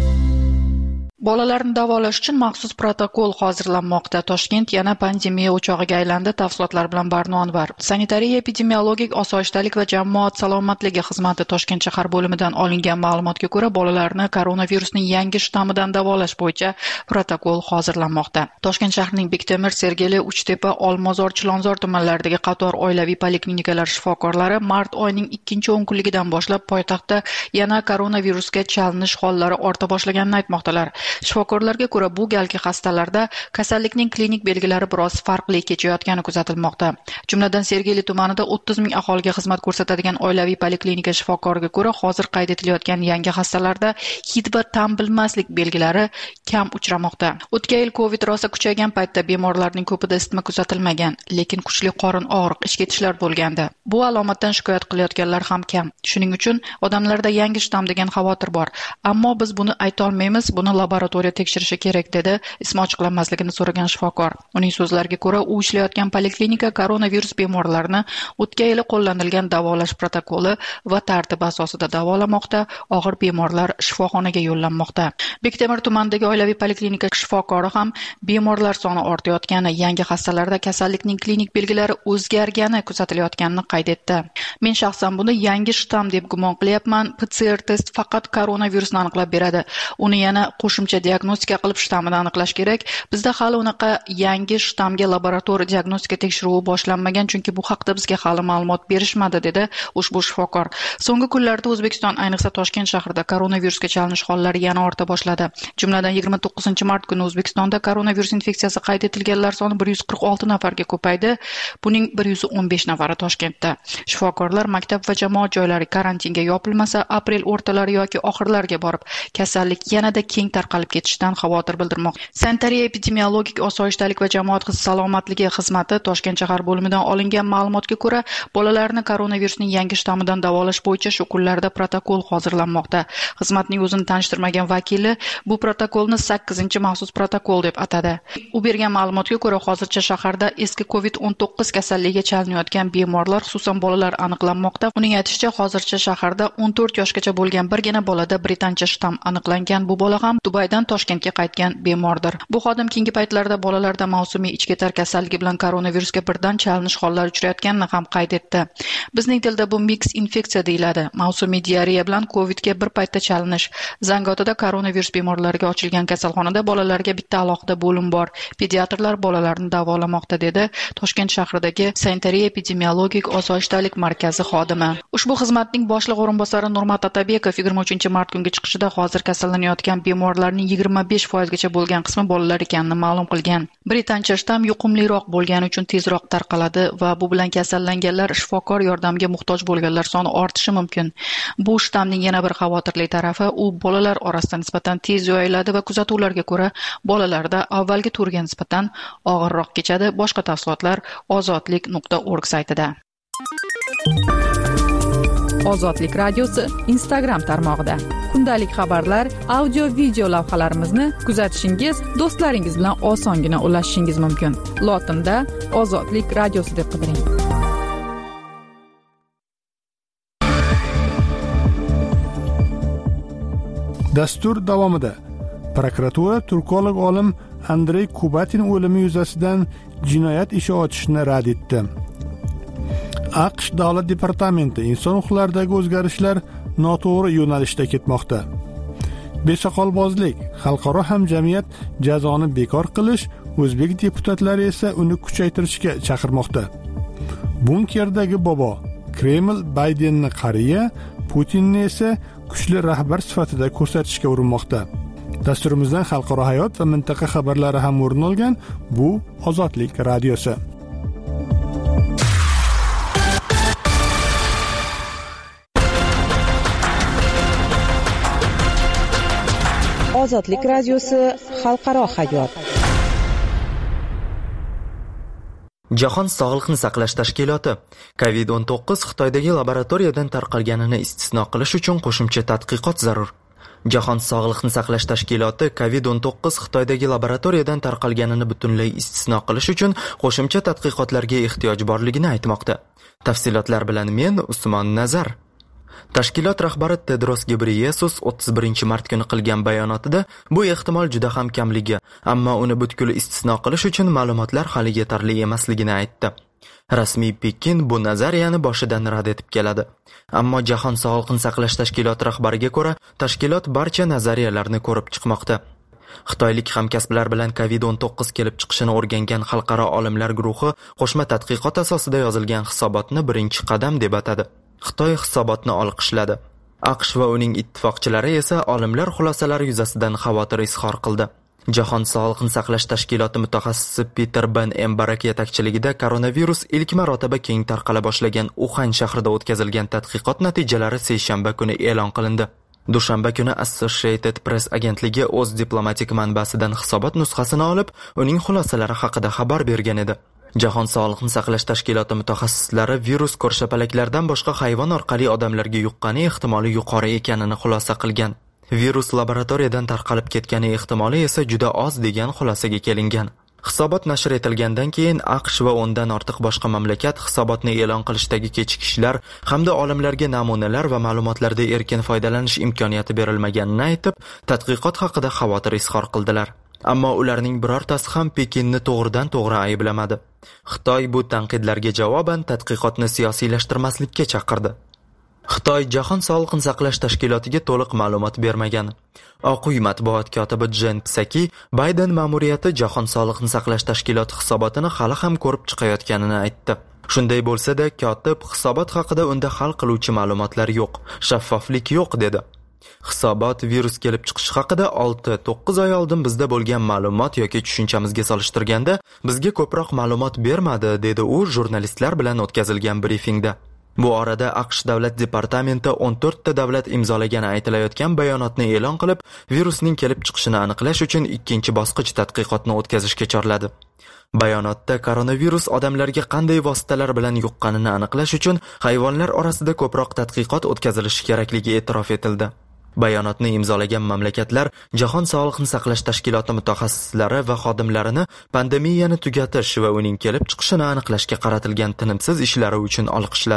Bolalarni davolash uchun maxsus protokol hozirlanmoqda. Toshkent yana pandemiya o'chog'iga aylandi. Tafsilotlar bilan Barno Anvar. Sanitariya epidemiologik osoyishtalik va jamoat salomatligi xizmati Toshkent shahar bo'limidan olingan ma'lumotga ko'ra, bolalarni koronavirusning yangi shtammidan davolash bo'yicha protokol hozirlanmoqda. Toshkent shahrining Bektemir, Sergeli, Uchtepa, Olmazor, Chilonzor tumanlaridagi qator oilaviy poliklinikalar shifokorlari mart oyining ikkinchi o'n kunligidan boshlab poytaxtda yana koronavirusga chalinish hollari orta boshlaganini aytmoqdalar. Shifokorlarga ko'ra, bu galgi xastalarda kasallikning klinik belgilari biroz farqli kechayotgani kuzatilmoqda. Jumladan Sergeli tumanida o'ttiz ming aholiga xizmat ko'rsatadigan oilaviy poliklinika shifokoriga ko'ra, hozir qayd etilayotgan yangi xastalarda hid va ta'm bilmaslik belgilari kam uchramoqda. O'tgan yil Covid rosa kuchaygan paytda bemorlarning ko'pida isitma kuzatilmagan, lekin kuchli qorin og'riq, ichki etishlar bo'lgandi. Bu alomatdan shikoyat qilayotganlar ham kam. Shuning uchun odamlarda yangi shtam degan xavotir bor. Ammo biz buni ayta olmaymiz, buni laboratoriya tekshirishi kerak, dedi ismi ochiqlanmasligini so'ragan shifokor. Uning so'zlariga ko'ra, u ishlayotgan poliklinika koronavirus bemorlarini o'tgan yili qo'llanilgan davolash protokoli va tartibi asosida davolamoqda, og'ir bemorlar shifoxonaga yo'llanmoqda. Bektemir tumanidagi oilaviy poliklinika shifokori ham bemorlar soni ortayotgani, yangi xastalarda kasallikning klinik belgilari o'zgargani kuzatilayotganini qayd etdi. Men shaxsan buni yangi shtam deb gumon qilyapman. P C R test faqat koronavirusni aniqlab beradi. Uni yana qo'shimcha diagnostika qilib shtammini aniqlash kerak. Bizda hali unaqa yangi shtamga laboratoriya diagnostika tekshiruvi boshlanmagan, chunki bu haqda bizga hali ma'lumot berishmadi, dedi ushbu shifokor. So'nggi kunlarda O'zbekiston, ayniqsa Toshkent shahrida koronavirusga chalinish hollari yana orta boshladi. Jumladan yigirma to'qqizinchi mart kuni O'zbekistonda koronavirus infeksiyasi qayd etilganlar soni bir yuz qirq olti nafarga ko'paydi. Buning bir yuz o'n besh nafari Toshkentda. Shifokorlar maktab va jamoat joylari karantinga yopilmasa, aprel o'rtalari yoki oxirlariga borib kasallik yanada keng tarqalib ketishidan xavotir bildirmoqda. Sanitariya epidemiologik osoyishtalik va jamoat salomatligi xizmati Toshkent shahar bo'limidan olingan ma'lumotga ko'ra, bolalarni koronavirusning yangi shtammidan davolash bo'yicha shu kunlarda protokol hozirlanmoqda. Xizmatning o'zini tanishtirmagan vakili bu protokolni sakkizinchi maxsus protokol deb atadi. U bergan ma'lumotga ko'ra, hozircha shaharda eski Covid o'n to'qqiz kasalligiga chalinayotgan bemorlar, xususan bolalar aniqlanmoqda. Uning aytishicha, hozircha shaharda o'n to'rt yoshgacha bo'lgan birgina bolada britancha shtam aniqlangan. Bu bola ham Dubay Dubaydan Toshkentga qaytgan bemordir. Bu xodim keyingi paytlarda bolalarda mavsumiy ichki tar kasalligi bilan koronavirusga birdan chalinish hollari uchrayotganini ham qayd etdi. Bizning tilda bu mix infeksiya deyiladi. Mavsumiy diareya bilan Covidga bir paytda chalinish. Zangiotada koronavirus bemorlariga ochilgan kasalxonada bolalarga bitta alohida bo'lim bor. Pediatrlar bolalarni davolamoqda, dedi Toshkent shahridagi Sanitariya epidemiologik osoyishtalik markazi xodimi. Ushbu xizmatning boshliq o'rinbosari Nurmat Atabekov yigirma uchinchi mart kungi chiqishida hozir kasallanayotgan bemorlarning yigirma besh foiz gacha bo'lgan qismi bolalar ekanini ma'lum qilgan. Britancha shtamm yuqumliroq bo'lgani uchun tezroq tarqaladi va bu bilan kasallanganlar shifokor yordamiga muhtoj bo'lganlar soni ortishi mumkin. Bu shtammning yana bir xavotirli tarafi, u bolalar orasida nisbatan tez yoyiladi va kuzatuvlarga ko'ra bolalarda avvalgi turga nisbatan og'irroq kechadi. Boshqa tafsilotlar ozodlik nuqta org saytida. Ozodlik radiosi Instagram tarmog'ida kundalik xabarlar, audio video lavhalarimizni kuzatishingiz, do'stlaringiz bilan osongina ulashishingiz mumkin. Lotinda Ozodlik radiosi deb qidiring. Dastur davomida prokuratura turkolog olim Andrey Kubatin o'limi yuzasidan jinoyat ishi ochishni rad etdi. AQSh Davlat departamenti inson huquqlaridagi o'zgarishlar noto'g'ri yo'nalishda ketmoqda. Besoqolbozlik, xalqaro hamjamiyat jazoni bekor qilish, o'zbek deputatlari esa uni kuchaytirishga chaqirmoqda. Bunkerdagi bobo Kreml Baydenni qariya, Putinni esa kuchli rahbar sifatida ko'rsatishga urinmoqda. Dasturimizdan xalqaro hayot va mintaqa xabarlari ham o'rin olgan. Bu Ozodlik radiosi. Ozodlik radiosi xalqaro hayot. Jahon Sog'liqni saqlash tashkiloti covid o'n to'qqiz Xitoydagi laboratoriyadan tarqalganini istisno qilish uchun qo'shimcha tadqiqot zarur. Jahon Sog'liqni saqlash tashkiloti covid o'n to'qqiz Xitoydagi laboratoriyadan tarqalganini butunlay istisno qilish uchun qo'shimcha tadqiqotlarga ehtiyoj borligini aytmoqda. Tafsilotlar bilan men Usmon Nazar. Tashkilot rahbari Tedros Ghebreyesus o'ttiz birinchi mart kuni qilgan bayonotida bu ehtimol juda ham kamligi, ammo uni butkul istisno qilish uchun ma'lumotlar hali yetarli emasligini aytdi. Rasmiy Pekin bu nazariyani boshidan rad etib keladi. Ammo Jahon Sog'liqni saqlash tashkiloti rahbariga ko'ra, tashkilot barcha nazariyalarni ko'rib chiqmoqda. Xitoylik hamkasblar bilan covid o'n to'qqiz kelib chiqishini o'rgangan xalqaro olimlar guruhi qo'shma tadqiqot asosida yozilgan hisobotni birinchi qadam deb atadi. Xitoy hisobotni olqishladi. AQSh va uning ittifoqchilari esa olimlar xulosalari yuzasidan xavotir izhor qildi. Jahon Sog'liqni saqlash tashkiloti mutaxassisi Peter Ben Embarak yetakchiligida koronavirus ilk marotaba keng tarqala boshlagan Uxan shahrida o'tkazilgan tadqiqot natijalari seshanba kuni e'lon qilindi. Dushanba kuni Associated Press agentligi o'z diplomatik manbasidan hisobot nusxasini olib, uning xulosalari haqida xabar bergan edi. Jahon Sog'liqni saqlash tashkiloti mutaxassislari virus ko'rshapalaklardan boshqa hayvon orqali odamlarga yuqqani ehtimoli yuqori ekanini xulosa qilgan. Virus laboratoriyadan tarqalib ketgani ehtimoli esa juda oz degan xulosaga kelingan. Hisobot nashr etilgandan keyin AQSh va o'ndan ortiq boshqa mamlakat hisobotni e'lon qilishdagi kechikishlar hamda olimlarga namunalar va ma'lumotlardan erkin foydalanish imkoniyati berilmaganini aytib, tadqiqot haqida xavotir izhor qildilar. Ammo ularning birortasi ham Pekinni to'g'ridan to'g'ri ayblamadi. Xitoy bu tanqidlarga javoban tadqiqotni siyosiylashtirmaslikka chaqirdi. Xitoy Jahon Sog'liqni saqlash tashkilotiga to'liq ma'lumot bermagan. Oq uy matbuot kotibi Jen Psaki Bayden ma'muriyati Jahon Sog'liqni saqlash tashkiloti hisobotini hali ham ko'rib chiqayotganini aytdi. Shunday bo'lsa-da, kotib hisobot haqida unda hal qiluvchi ma'lumotlar yo'q, shaffoflik yo'q dedi. Hisobot virus kelib chiqishi haqida olti to'qqiz oy oldin bizda bo'lgan ma'lumot yoki tushunchamizga solishtirganda bizga ko'proq ma'lumot bermadi, dedi u jurnalistlar bilan o'tkazilgan brifingda. Bu orada AQSh davlat departamenti o'n to'rtta davlat imzolagani aytilayotgan bayonotni e'lon qilib, virusning kelib chiqishini aniqlash uchun ikkinchi bosqich tadqiqotni o'tkazishga chorladi. Bayonotda koronavirus odamlarga qanday vositalar bilan yuqqanini aniqlash uchun hayvonlar orasida ko'proq tadqiqot o'tkazilishi kerakligi e'tirof etildi. Bayonotni imzolagan mamlakatlar Jahon Sog'liqni saqlash tashkiloti mutaxassislari va xodimlarini pandemiyani tugatish va uning kelib chiqishini aniqlashga qaratilgan tinimsiz ishlari uchun olqishladi.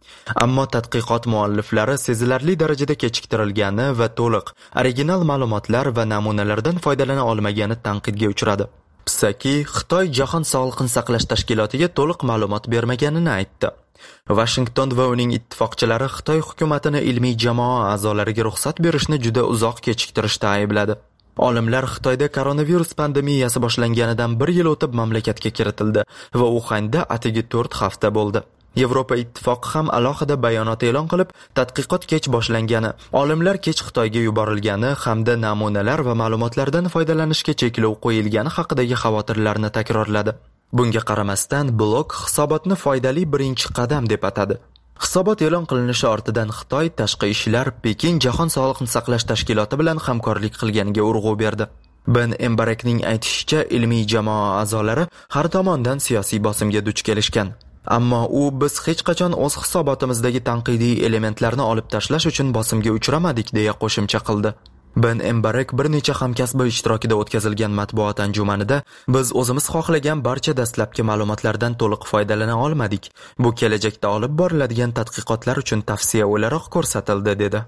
Ammo tadqiqot mualliflari sezilarli darajada kechiktirilgani va to'liq original ma'lumotlar va namunalardan foydalana olmagani tanqidga uchradi. Psaki Xitoy Jahon Sog'liqni saqlash tashkilotiga to'liq ma'lumot bermaganini aytdi. Washington va uning ittifoqchilari Xitoy hukumatini ilmiy jamoa a'zolariga ruxsat berishni juda uzoq kechiktirishda aybladi. Olimlar Xitoyda koronavirus pandemiyasi boshlanganidan bir yil o'tib mamlakatga kiritildi va Uxanda atigi to'rt hafta bo'ldi. Yevropa ittifoqi ham alohida bayonot e'lon qilib, tadqiqot kech boshlangani, olimlar kech Xitoyga yuborilgani hamda namunalar va ma'lumotlardan foydalanishga cheklov qo'yilgani haqidagi xavotirlarni takrorladi. Bunga qaramasdan blog hisobotni foydali birinchi qadam deb atadi. Hisobot e'lon qilinishi ortidan Xitoy tashqi ishlar Pekin Jahon Sog'liqni saqlash tashkiloti bilan hamkorlik qilganiga urg'u berdi. Ben Embarekning aytishicha, ilmiy jamoa a'zolari har tomondan siyosiy bosimga duch kelishgan. Ammo u biz hech qachon o'z hisobotimizdagi tanqidiy elementlarni olib tashlash uchun bosimga uchramadik deya qo'shimcha qildi. Ben Embarek bir necha hamkasbi ishtirokida o'tkazilgan matbuot anjumanida biz o'zimiz xohlagan barcha dastlabki ma'lumotlardan to'liq foydalana olmadik. Bu kelajakda olib boriladigan tadqiqotlar uchun tavsiya o'laroq ko'rsatildi dedi.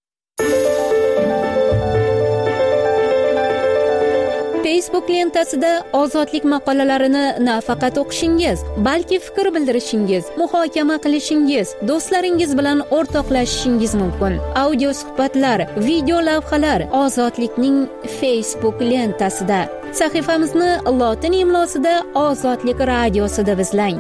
Facebook lentasida ozodlik maqolalarini nafaqat o'qishingiz, balki fikr bildirishingiz, muhokama qilishingiz, do'stlaringiz bilan o'rtoqlashishingiz mumkin. Audio suhbatlar, video lavhalar Ozodlikning Facebook lentasida. Sahifamizni lotin imlosida Ozodlik radiosida izlang.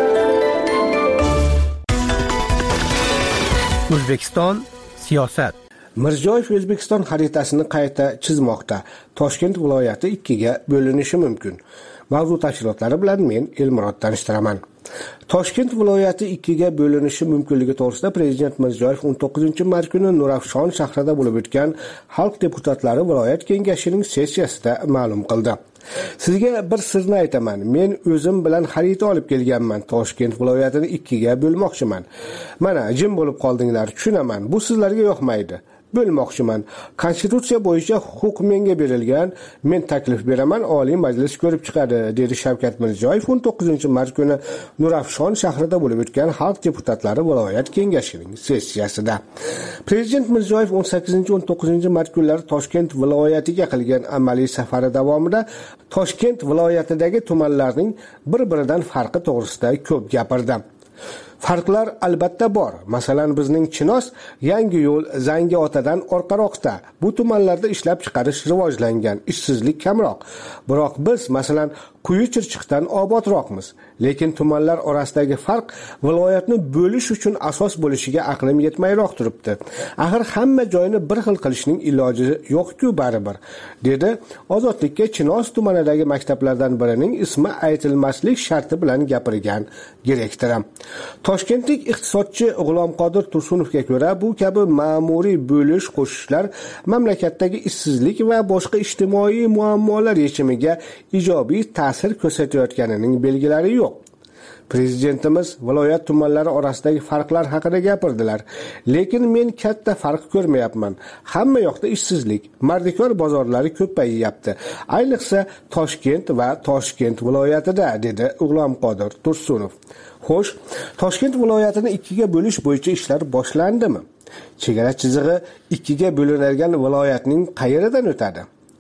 O'zbekiston siyosat. Mirziyoyev O'zbekiston xaritasini qayta chizmoqda. Toshkent viloyati ikkiga bo'linishi mumkin. Mavzu tafsilotlari bilan men Elmurod tanishtiraman. Toshkent viloyati ikkiga bo'linishi mumkinligi to'g'risida Prezident Mirziyoyev o'n to'qqizinchi mart kuni Nurafshon shahrida bo'lib o'tgan Xalq deputatlari viloyat kengashining sessiyasida ma'lum qildi. Sizga bir sirni aytaman. Men o'zim bilan xarita olib kelganman. Toshkent viloyatini ikkiga bo'lmoqchiman. Mana jim bo'lib qoldinglar, tushunaman. Bu sizlarga yoqmaydi. Bo'lmoqchiman. Konstitutsiya bo'yicha huquq menga berilgan. Men taklif beraman, Oliy Majlis ko'rib chiqadi, dedi Shavkat Mirziyoyev o'n to'qqizinchi mart kuni Nurafshon shahrida bo'lib o'tgan Xalq deputatlari viloyat kengashining sessiyasida. Prezident Mirziyoyev o'n sakkizinchi o'n to'qqizinchi mart kunlari Toshkent viloyatiga qilgan amaliy safari davomida Toshkent viloyatidagi tumanlarning bir-biridan farqi to'g'risida ko'p gapirdi. Farqlar albatta bor. Masalan, bizning Chinoz yangi yo'l Zangiotadan orqaroqda. Bu tumanlarda ishlab chiqarish rivojlangan, ishsizlik kamroq. Biroq biz, masalan, Quyi Chirchiqdan obodroqmiz. Lekin tumanlar orasidagi farq viloyatni bo'lish uchun asos bo'lishiga aqlim yetmayroq turibdi. Axir hamma joyni bir xil qilishning iloji yo'q-ku baribir, dedi Ozodlikka Chinoz tumanidagi maktablardan birining ismi aytilmaslik sharti bilan gapirgan direktorim. Toshkentlik iqtisodchi G'ulomqodir Tursunovga ko'ra, bu kabi ma'muriy bo'lish qo'shishlar mamlakatdagi ishsizlik va boshqa ijtimoiy muammolar yechimiga ijobiy ta'sir ko'rsatayotganining belgilari yo'q. Prezidentimiz viloyat tumanlari orasidagi farqlar haqida gapirdilar, lekin men katta farq ko'rmayapman. Hamma yoqda ishsizlik, mardikor bozorlari ko'payyapti. Ayniqsa Toshkent va Toshkent viloyatida, dedi G'ulomqodir Tursunov. Xo'sh, Toshkent viloyatini ikkiga bo'lish bo'yicha ishlar boshlandimi? Chegara chizig'i ikkiga bo'linadigan viloyatning qayeridan o'tadi?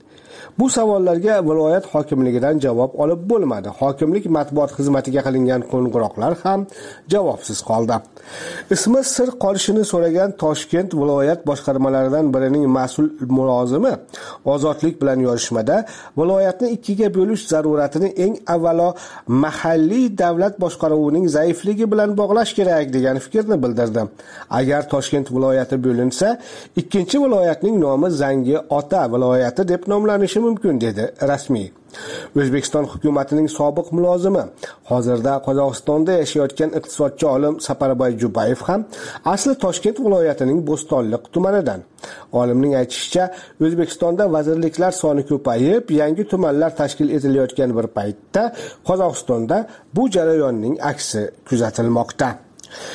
Bu savollarga viloyat hokimligidan javob olib bo'lmadi. Hokimlik matbuot xizmatiga qilingan qo'ng'iroqlar ham javobsiz qoldi. Ismi sir qolishini so'ragan Toshkent viloyat boshqarmalaridan birining mas'ul mulozimi Ozodlik bilan yorishmada viloyatni ikkiga bo'lish zaruratini eng avvalo mahalliy davlat boshqaruvining zaifligi bilan bog'lash kerak degan fikrni bildirdi. Agar Toshkent viloyati bo'linsa, ikkinchi viloyatning nomi Zangiota viloyati deb nomlanishi mumkin, dedi rasmiy. O'zbekiston hukumatining sobiq mulozimi, hozirda Qozog'istonda yashayotgan iqtisodchi olim Saparboy Jubayev ham asli Toshkent viloyatining Bo'stonliq tumanidan. Olimning aytishicha, O'zbekistonda vazirliklar soni ko'payib, yangi tumanlar tashkil etilayotgan bir paytda Qozog'istonda bu jarayonning aksi kuzatilmoqda.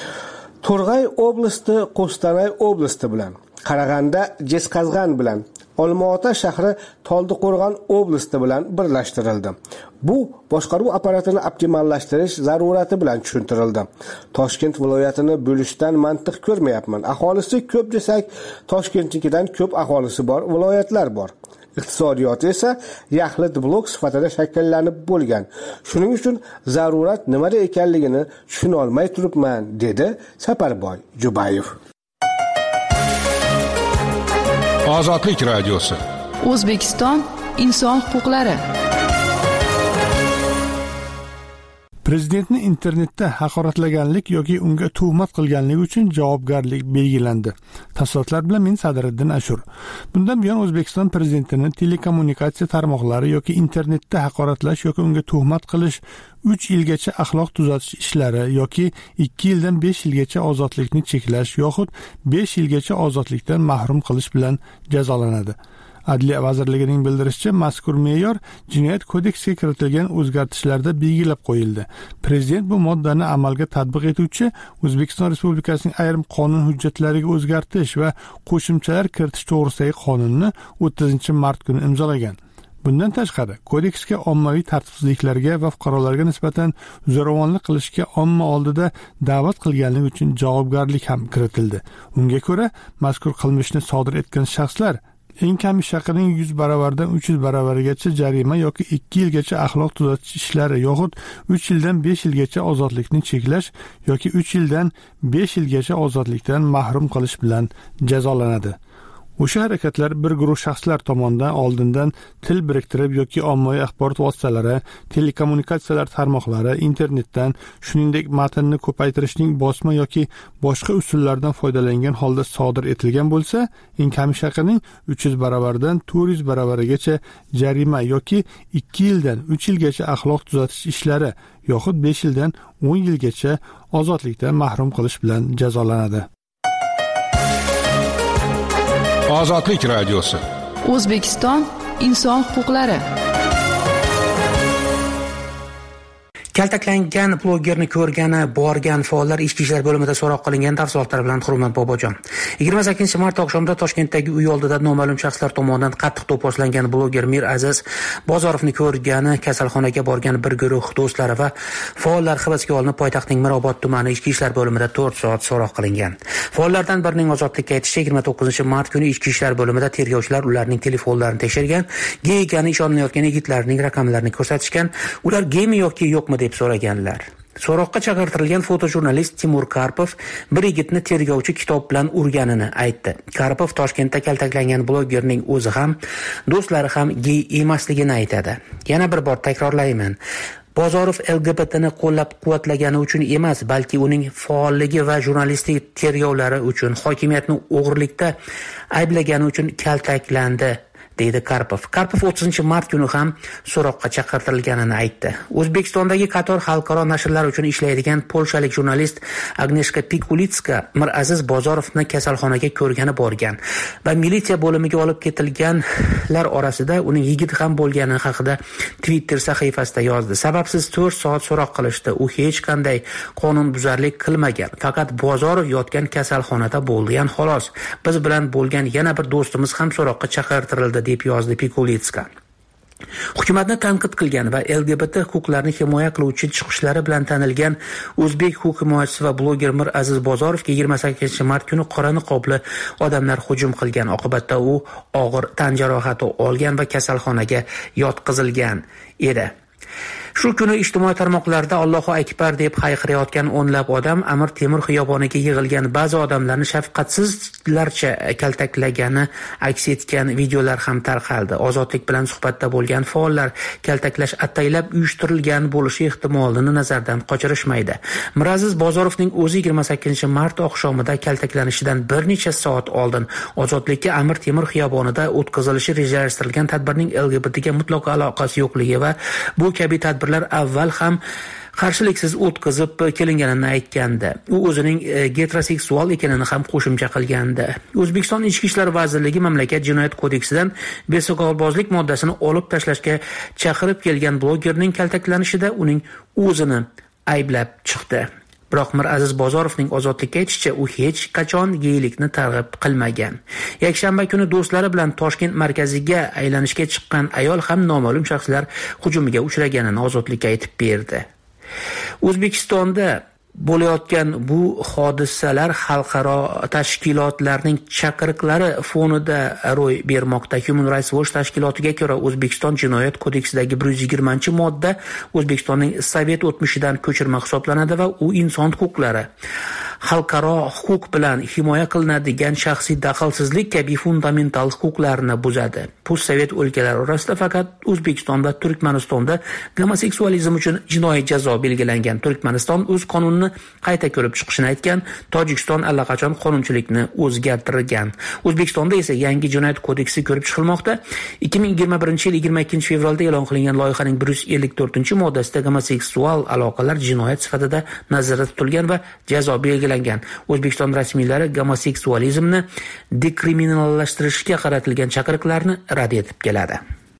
To'rg'ay oblasti Qo'stanay oblasti bilan, Qarag'anda Jesqazg'an bilan, Olmaota shahri Toldiqo'rg'on oblasti bilan birlashtirildi. Bu boshqaruv apparatini optimallashtirish zarurati bilan tushuntirildi. Toshkent viloyatini bo'lishdan mantiq ko'rmayapman. Aholisi ko'p desak, Toshkentnikidan ko'p aholisi bor viloyatlar bor. Iqtisodiyot esa yaxlit blok sifatida shakllanib bo'lgan. Shuning uchun zarurat nimada ekanligini tushuna olmay turibman, dedi Saparboy Jubayev. Ozodlik radiosi. O'zbekiston inson huquqlari. Prezidentni internetda haqoratlaganlik yoki unga tuhmat qilganlik uchun javobgarlik belgilandi. Tafsilotlar bilan men Sadriddin Ashur. Bundan buyon O'zbekiston prezidentini telekommunikatsiya tarmoqlari yoki internetda haqoratlash yoki unga tuhmat qilish uch yilgacha axloq tuzatish ishlari yoki ikki yildan besh yilgacha ozodlikni cheklash yoxud besh yilgacha ozodlikdan mahrum qilish bilan jazolanadi. Adliya vazirligining bildirishicha, mazkur me'yor Jinoyat kodeksiga kiritilgan o'zgartishlarda belgilab qo'yildi. Prezident bu moddani amalga tatbiq etuvchi O'zbekiston Respublikasining ayrim qonun hujjatlariga o'zgartirish va qo'shimchalar kiritish to'g'risidagi qonunni o'ttizinchi mart kuni imzolagan. Bundan tashqari, kodeksga ommaviy tartibsizliklarga va fuqarolarga nisbatan zo'ravonlik qilishga omma oldida da'vat qilganlik uchun javobgarlik ham kiritildi. Unga ko'ra, mazkur qilmishni sodir etgan shaxslar eng kam ish haqining yuz baravardan uch yuz baravarigacha jarima yoki ikki yilgacha axloq tuzatish ishlari yoxud uch yildan besh yilgacha ozodlikni cheklash yoki uch yildan besh yilgacha ozodlikdan mahrum qilish bilan jazolanadi. O'sha harakatlar bir guruh shaxslar tomonidan oldindan til biriktirib yoki ommaviy axborot vositalari, telekommunikatsiyalar tarmoqlari, internetdan, shuningdek matnni ko'paytirishning bosma yoki boshqa usullardan foydalangan holda sodir etilgan bo'lsa, eng kam ish haqining uch yuz baravardan to'rt yuz baravarigacha jarima yoki ikki yildan uch yilgacha axloq tuzatish ishlari yoxud besh yildan o'n yilgacha ozodlikdan mahrum qilish bilan jazolanadi. Ozodlik radiosi. O'zbekiston inson huquqlari. Kaltaklangan blogerni ko'rgani borgan faollar ichki ishlar bo'limida so'roq qilingan. Tafsilotlar bilan Hurmat Bobojon. yigirma sakkizinchi mart oqshomida Toshkentdagi uy oldida noma'lum shaxslar tomonidan qattiq do'pposlangan bloger Miraziz Bozorovni ko'rgani kasalxonaga borgan bir guruh do'stlari va faollar hibsga olinib, poytaxtning Mirobod tumani ichki ishlar bo'limida to'rt soat so'roq qilingan. Faollardan birining ozodlikka aytishicha, yigirma to'qqizinchi mart kuni ichki ishlar bo'limida tergovchilar ularning telefonlarini tekshirgan, gey ekani ishonmayotgan yigitlarning raqamlarini ko'rsatishgan. Ular geymi yoki yo'qmi deb so'raganlar. So'roqqa chaqirtirilgan fotojurnalist Timur Karpov bir yigitni tergovchi kitob bilan urganini aytdi. Karpov Toshkentda kaltaklangan blogerning o'zi ham, do'stlari ham gey emasligini aytadi. Yana bir bor takrorlayman. Bozorov L G B T'ni qo'llab-quvvatlagani uchun emas, balki uning faolligi va jurnalistik tergovlari uchun, hokimiyatni o'g'irlikda ayblagani uchun kaltaklandi, deydi Karpov. Karpov o'ttizinchi mart kuni ham so'roqqa chaqirtirilganini aytdi. O'zbekistondagi qator xalqaro nashrlar uchun ishlaydigan polshalik jurnalist Agneshka Pikulitska Miraziz Bozorovni kasalxonaga ko'rgani borgan va militsiya bo'limiga olib ketilganlar orasida uning yigit ham bo'lgani haqida Twitter sahifasida yozdi. Sababsiz to'rt soat so'roq qilishdi. U hech qanday qonunbuzarlik qilmagan. Faqat Bozorov yotgan kasalxonada bo'lgan xolos. Biz bilan bo'lgan yana bir do'stimiz ham so'roqqa chaqirtirildi, deb yozdi Pikulitska. Hukumatni tanqid qilgan va L G B T huquqlarini himoya qiluvchi chiqishlari bilan tanilgan o'zbek huquq himoyachisi va bloger Miraziz Bozorovga yigirma sakkizinchi mart kuni qora niqobli odamlar hujum qilgan. Oqibatda u og'ir tan jarohati olgan va kasalxonaga yotqizilgan edi. Shu kuni ijtimoiy tarmoqlarda Allohu akbar deb hayqirayotgan o'nlab odam Amir Temur xiyoboniga yig'ilgan ba'zi odamlarni shafqatsizlarcha kaltaklagani aks etgan videolar ham tarqaldi. Ozodlik bilan suhbatda bo'lgan faollar kaltaklash ataylab uyushtirilgan bo'lishi ehtimolini nazardan qochirishmaydi. Miraziz Bozorovning o'zi yigirma sakkizinchi mart oqshomida kaltaklanishidan bir necha soat oldin Ozodlikka Amir Temur xiyobonida o'tkazilishi rejalashtirilgan tadbirning L G B T'ga mutlaqo aloqasi yo'qligi va bu kabi tadbirlar avval ham qarshiliksiz o'tkazib kelinganini aytgandi. U o'zining heteroseksual ekanini ham qo'shimcha qilgandi. O'zbekiston Ichki ishlar vazirligi mamlakat jinoyat kodeksidan besoqolbozlik moddasini olib tashlashga chaqirib kelgan blogerning kaltaklanishida uning o'zini ayblab chiqdi. Biroq Mir Aziz Bozorovning ozodlikka aytishicha, u hech qachon geylikni targ'ib qilmagan. Yakshanba kuni do'stlari bilan Toshkent markaziga aylanishga chiqqan ayol ham noma'lum shaxslar hujumiga uchraganini ozodlikka aytib berdi. O'zbekistonda bo'layotgan bu hodisalar xalqaro tashkilotlarning chaqiriqlari fonida ro'y bermoqda. Human Rights Watch tashkilotiga ko'ra, O'zbekiston Jinoyat kodeksidagi bir yuz yigirmanchi modda O'zbekistonning Sovet o'tmishidan ko'chirma hisoblanadi va u inson huquqlari, xalqaro huquq bilan himoya qilinadigan shaxsiy daxlsizlik kabi fundamental huquqlarni buzadi. Postsovet o'lkalari orasida faqat O'zbekiston va Turkmanistonda gomoseksualizm uchun jinoiy jazo belgilangan. Turkmaniston o'z qonunini qayta ko'rib chiqishini aytgan, Tojikiston allaqachon qonunchilikni o'zgartirgan. O'zbekistonda esa yangi jinoyat kodeksi ko'rib chiqilmoqda. ikki ming yigirma birinchi yil yigirma ikkinchi fevralda e'lon qilingan loyihaning bir yuz ellik to'rtinchi moddasida gomoseksual aloqalar jinoyat sifatida nazarda tutilgan va jazo belgilangan. O'zbekiston rasmiylari gomoseksualizmni dekriminallashtirishga qaratilgan chaqiriqlarni rad etib keladi.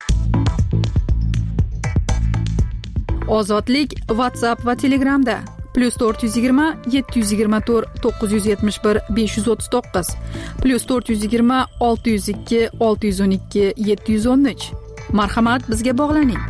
Ozodlik WhatsApp va Telegramda plus to'rt yuz yigirma yetti yuz yigirma to'rt to'qqiz yuz yetmish bir besh yuz o'ttiz to'qqiz plus to'rt yuz yigirma olti yuz ikki olti yuz o'n ikki yetti yuz o'n uch. Marhamat, bizga bog'laning.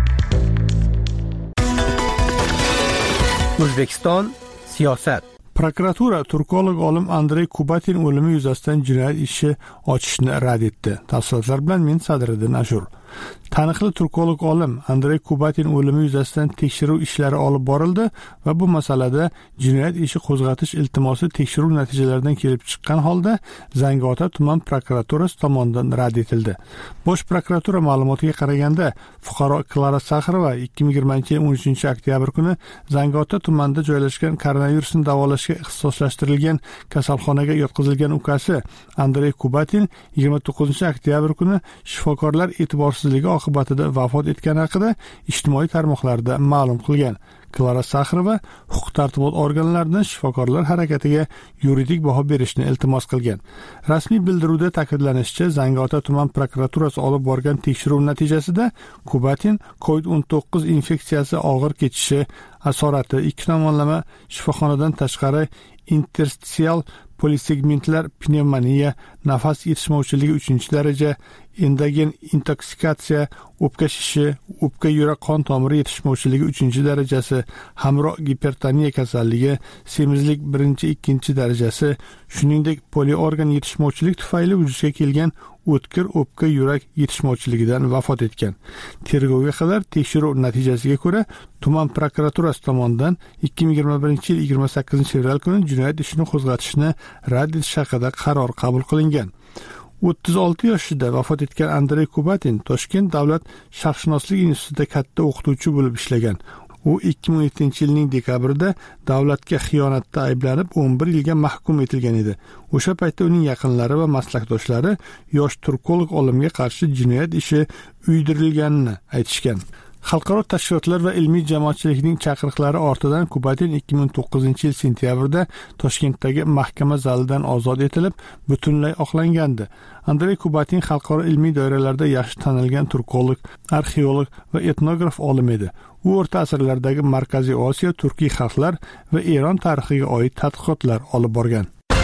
O'zbekiston siyosat. Prokuratura turkolog olim Andrey Kubatin o'limi yuzasidan jinoyat ishi ochishni rad etdi. Tafsilotlar bilan men Sadriddin Ashur. Taniqli turkolog olim Andrey Kubatin o'limi yuzasidan tekshiruv ishlari olib borildi va bu masalada jinoyat ishi qo'zg'atish iltimosi tekshiruv natijalaridan kelib chiqqan holda Zangiota tuman prokuraturasi tomonidan rad etildi. Bosh prokuratura ma'lumotiga qaraganda, fuqaro Klara Saxarova ikki ming yigirmanchi yil o'n uchinchi oktyabr kuni Zangiota tumanida joylashgan koronavirusni davolashga ixtisoslashtirilgan kasalxonaga yotqizilgan ukasi Andrey Kubatin yigirma to'qqizinchi oktyabr kuni shifokorlar e'tiborsizligi oqibatida vafot etgani haqida ijtimoiy tarmoqlarda ma'lum qilgan. Klara Saxarova huquq-tartibot organlaridan shifokorlar harakatiga yuridik baho berishni iltimos qilgan. Rasmiy bildiruvda ta'kidlanishicha, Zangiota tuman prokuraturasi olib borgan tekshiruv natijasida Kubatin kovid o'n to'qqiz infeksiyasi og'ir kechishi asorati, ikki tomonlama shifoxonadan tashqari interstitsial polisegmentlar pnevmoniya, nafas yetishmovchiligi uchinchi daraja, endogen intoksikatsiya, o'pka shishi, o'pka yurak qon tomiri yetishmovchiligi uchinchi darajasi, hamroh gipertoniya kasalligi, semizlik birinchi ikkinchi darajasi, shuningdek poliorgan yetishmovchilik tufayli vujudga kelgan o'tkir o'pka yurak yetishmovchiligidan vafot etgan. Tergovga qadar tekshiruv natijasiga ko'ra, tuman prokuraturasi tomonidan ikki ming yigirma birinchi yil yigirma sakkizinchi fevral kuni jinoyat ishini qo'zg'atishni rad etish haqida qaror qabul qilingan. o'ttiz olti yoshida vafot etgan Andrey Kubatin Toshkent davlat sharqshunoslik institutida katta o'qituvchi bo'lib ishlagan. U ikki ming o'n yettinchi yilning dekabrida davlatga xiyonatda ayblanib o'n bir yilga mahkum etilgan edi. O'sha paytda uning yaqinlari va maslakdoshlari yosh turkolog olimga qarshi jinoyat ishi uydirilganini aytishgan. Xalqaro tashkilotlar va ilmiy jamoatchilikning chaqiriqlari ortidan Kubatin ikki ming to'qqizinchi yil sentyabrda Toshkentdagi mahkama zalidan ozod etilib, butunlay oqlangandi. Andrey Kubatin xalqaro ilmiy doiralarda yaxshi tanilgan turkolog, arxeolog va etnograf olim edi. U o'rta asrlardagi Markaziy Osiyo, turkiy xalqlar va Eron tarixiga oid tadqiqotlar olib borgan.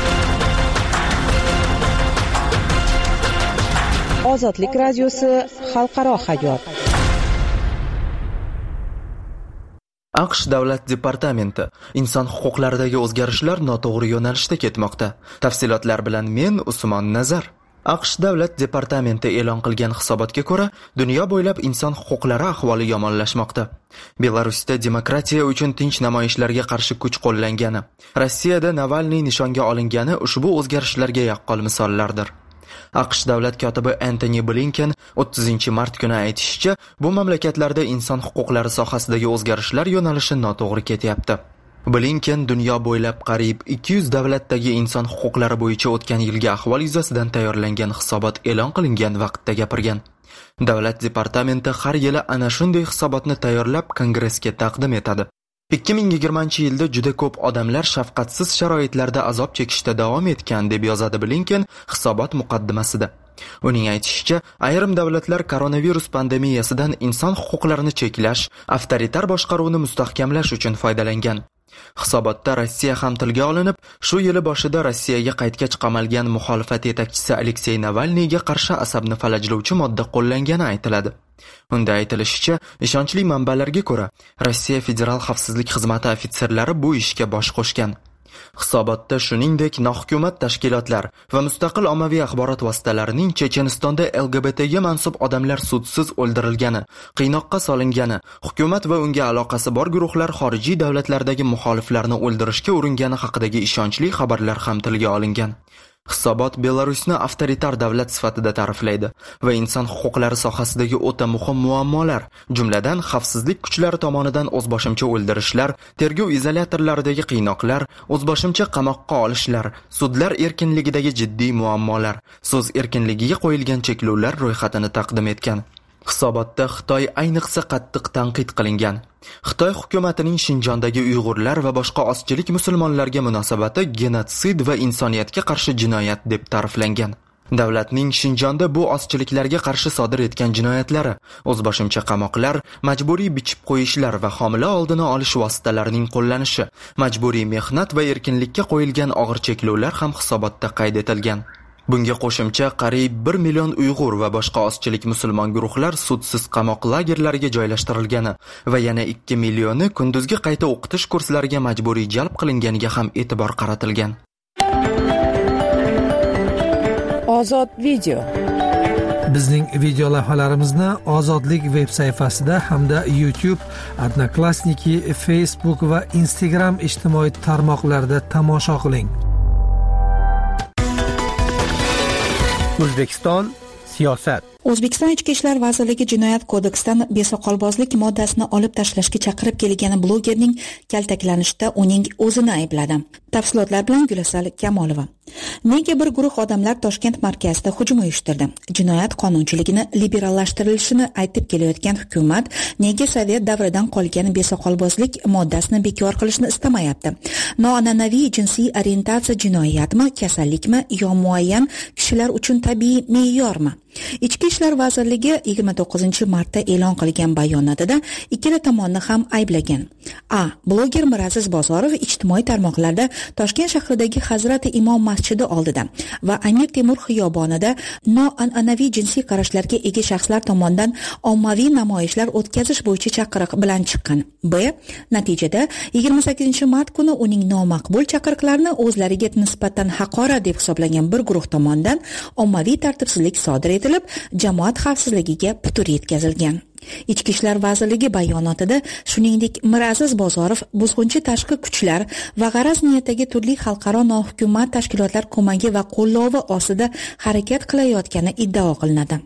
Ozodlik radiosi xalqaro hayot. AQSh davlat departamenti inson huquqlaridagi o'zgarishlar noto'g'ri yo'nalishda ketmoqda. Tafsilotlar bilan men Usmon Nazar. AQSh davlat departamenti e'lon qilgan hisobotga ko'ra, dunyo bo'ylab inson huquqlari ahvoli yomonlashmoqda. Belarusda demokratiya uchun tinch namoyishlarga qarshi kuch qo'llangani, Rossiyada Navalniy nishonga olingani ushbu o'zgarishlarga yaqqol misollardir. AQSh davlat kotibi Antony Blinken o'ttizinchi mart kuni aytishicha, bu mamlakatlarda inson huquqlari sohasidagi o'zgarishlar yo'nalishi noto'g'ri ketyapti. Blinken dunyo bo'ylab qariyb ikki yuz davlatdagi inson huquqlari bo'yicha o'tgan yilgi ahvol yuzasidan tayyorlangan hisobot e'lon qilingan vaqtda gapirgan. Davlat departamenti har yili ana shunday hisobotni tayyorlab Kongressga taqdim etadi. ikki ming yigirmanchi yilda juda ko'p odamlar shafqatsiz sharoitlarda azob chekishda davom etgan, deb yozadi Blinken hisobot muqaddimasida. Uning aytishicha, ayrim davlatlar koronavirus pandemiyasidan inson huquqlarini cheklash, avtoritar boshqaruvni mustahkamlash uchun foydalangan. Hisobotda Rossiya ham tilga olinib, shu yili boshida Rossiyaga qaytgach qamalgan muxolifat yetakchisi Aleksey Navalniyga qarshi asabni falajlovchi modda qo'llangani aytiladi. Unda aytilishicha, ishonchli manbalarga ko'ra, Rossiya Federal xavfsizlik xizmati ofitserlari bu ishga bosh qo'shgan. Hisobotda shuningdek nohukumat tashkilotlar va mustaqil ommaviy axborot vositalarining Chechenistonda L G B Tga mansub odamlar sudsiz o'ldirilgani, qiynoqqa solingani, hukumat va unga aloqasi bor guruhlar xorijiy davlatlardagi muxoliflarni o'ldirishga uringani haqidagi ishonchli xabarlar ham tilga olingan. Hisobot Belarusni avtoritar davlat sifatida ta'riflaydi va inson huquqlari sohasidagi o'ta muhim muammolar, jumladan xavfsizlik kuchlari tomonidan o'zboshimcha o'ldirishlar, tergov izolyatorlaridagi qiynoqlar, o'zboshimcha qamoqqa olishlar, sudlar erkinligidagi jiddiy muammolar, so'z erkinligiga qo'yilgan cheklovlar ro'yxatini taqdim etgan. Hisobotda Xitoy ayniqsa qattiq tanqid qilingan. Xitoy hukumatining Shinjondagi Uyg'urlar va boshqa ozchilik musulmonlarga munosabati genotsid va insoniyatga qarshi jinoyat deb ta'riflangan. Davlatning Shinjonda bu ozchiliklarga qarshi sodir etgan jinoyatlari, o'zboshimcha qamoqlar, majburiy bichib qo'yishlar va homila oldini olish vositalarining qo'llanishi, majburiy mehnat va erkinlikka qo'yilgan og'ir cheklovlar ham hisobotda qayd etilgan. Bunga qo'shimcha qariyb bir million Uyg'ur va boshqa ozchilik musulmon guruhlar sudsiz qamoq lagerlariga joylashtirilgani va yana ikki millioni kunduzgi qayta o'qitish kurslariga majburiy jalb qilinganiga ham e'tibor qaratilgan. Ozod video. Bizning video lavhalarimizni Ozodlik veb sayfasida hamda YouTube, Odnoklassniki, Facebook va Instagram ijtimoiy tarmoqlarida tomosha qiling. O'zbekiston siyosat. O'zbekiston Ichki ishlar vazirligi Jinoyat kodeksidan besoqolbozlik moddasini olib tashlashga chaqirib kelgan blogerning kaltaklanishida uning o'zini aybladi. Tafsilotlar bilan Gulasal Kamolova. Nega bir guruh odamlar Toshkent markazida hujum uyushtirdi? Jinoyat qonunchiligini liberallashtirilishini aytib kelayotgan hukumat nega Sovet davridan qolgan besoqolbozlik moddasini bekor qilishni istamayapti? Noan'anaviy jinsiy orientatsiya jinoyatmi, kasallikmi yo muayyan kishilar uchun tabiiy me'yormi? Ichki ishlar vazirligi yigirma to'qqizinchi martda e'lon qilgan bayonotida ikkala tomonni ham ayblagan. A. Bloger Miraziz Bozorov ijtimoiy tarmoqlarda Toshkent shahridagi Hazrati Imom masjidi oldida va Amir Temur xiyobonida noan'anaviy jinsiy qarashlarga ega shaxslar tomonidan ommaviy namoyishlar o'tkazish bo'yicha chaqiriq bilan chiqqan. B. Natijada yigirma sakkizinchi mart kuni uning nomaqbul chaqiriqlarini o'zlariga nisbatan haqorat deb hisoblagan bir guruh tomonidan ommaviy tartibsizlik sodir etilib, jamoat xavfsizligiga putur yetkazilgan. Ichki ishlar vazirligi bayonotida shuningdek Miraziz Bozorov buzg'unchi tashqi kuchlar va g'araz niyatdagi turli xalqaro nohukumat tashkilotlar ko'magi va qo'llovi ostida harakat qilayotgani iddao qilinadi.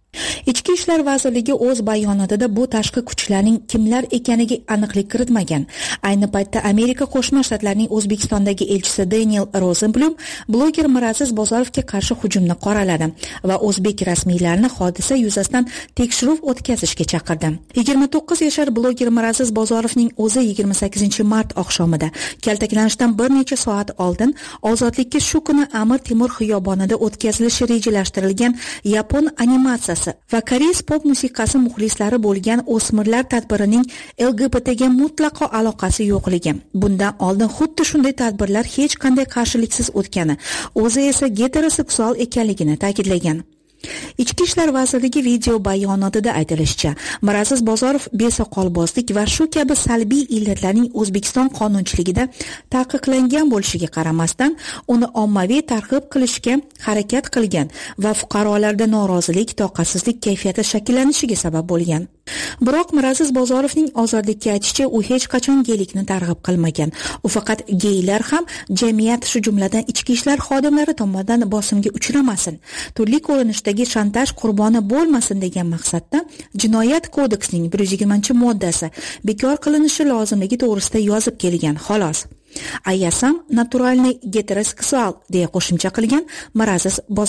Ichki ishlar vazirligi o'z bayonotida bu tashqi kuchlarning kimlar ekaniga aniqlik kiritmagan. Ayni paytda Amerika Qo'shma Shtatlarining O'zbekistondagi elchisi Daniel Rosenblum bloger Miraziz Bozorovga qarshi hujumni qoraladi va o'zbek rasmiylarini hodisa yuzasidan tekshiruv o'tkazishga chaqirdi. yigirma to'qqiz yashar bloger Miraziz Bozorovning o'zi yigirma sakkizinchi mart oqshomida kaltaklanishdan bir necha soat oldin ozodlikka shu kuni Amir Temur xiyobonida o'tkazilishi rejalashtirilgan yapon animatsiyasi va koreys pop musiqasi muxlislari bo'lgan o'smirlar tadbirining L G B Tga mutlaqo aloqasi yo'qligi. Bundan oldin xuddi shunday tadbirlar hech qanday qarshiliksiz o'tgani, o'zi esa heteroseksual ekanligini ta'kidlagan. Ichki ishlar vazirligi video bayonotida aytilishicha, Miraziz Bozorov besoqolbozlik va shu kabi salbiy illatlarning O'zbekiston qonunchiligida taqiqlangan bo'lishiga qaramasdan, uni ommaviy targ'ib qilishga harakat qilgan va fuqarolarda norozilik, toqatsizlik kayfiyati shakllanishiga sabab bo'lgan. Biroq Miraziz Bozorovning ozodlikka aytishicha, u hech qachon geylikni targ'ib qilmagan. U faqat geylar ham jamiyat, shu jumladan ichki ishlar xodimlari tomonidan bosimga uchramasin, turli ko'rinishdagi shantaj qurboni bo'lmasin degan maqsadda Jinoyat kodeksining bir yuz yigirmanchi moddasi bekor qilinishi lozimligi to'g'risida yozib kelgan, xolos. I am naturalniy heteroseksual deya qo'shimcha qilgan Miraziz Bozorov.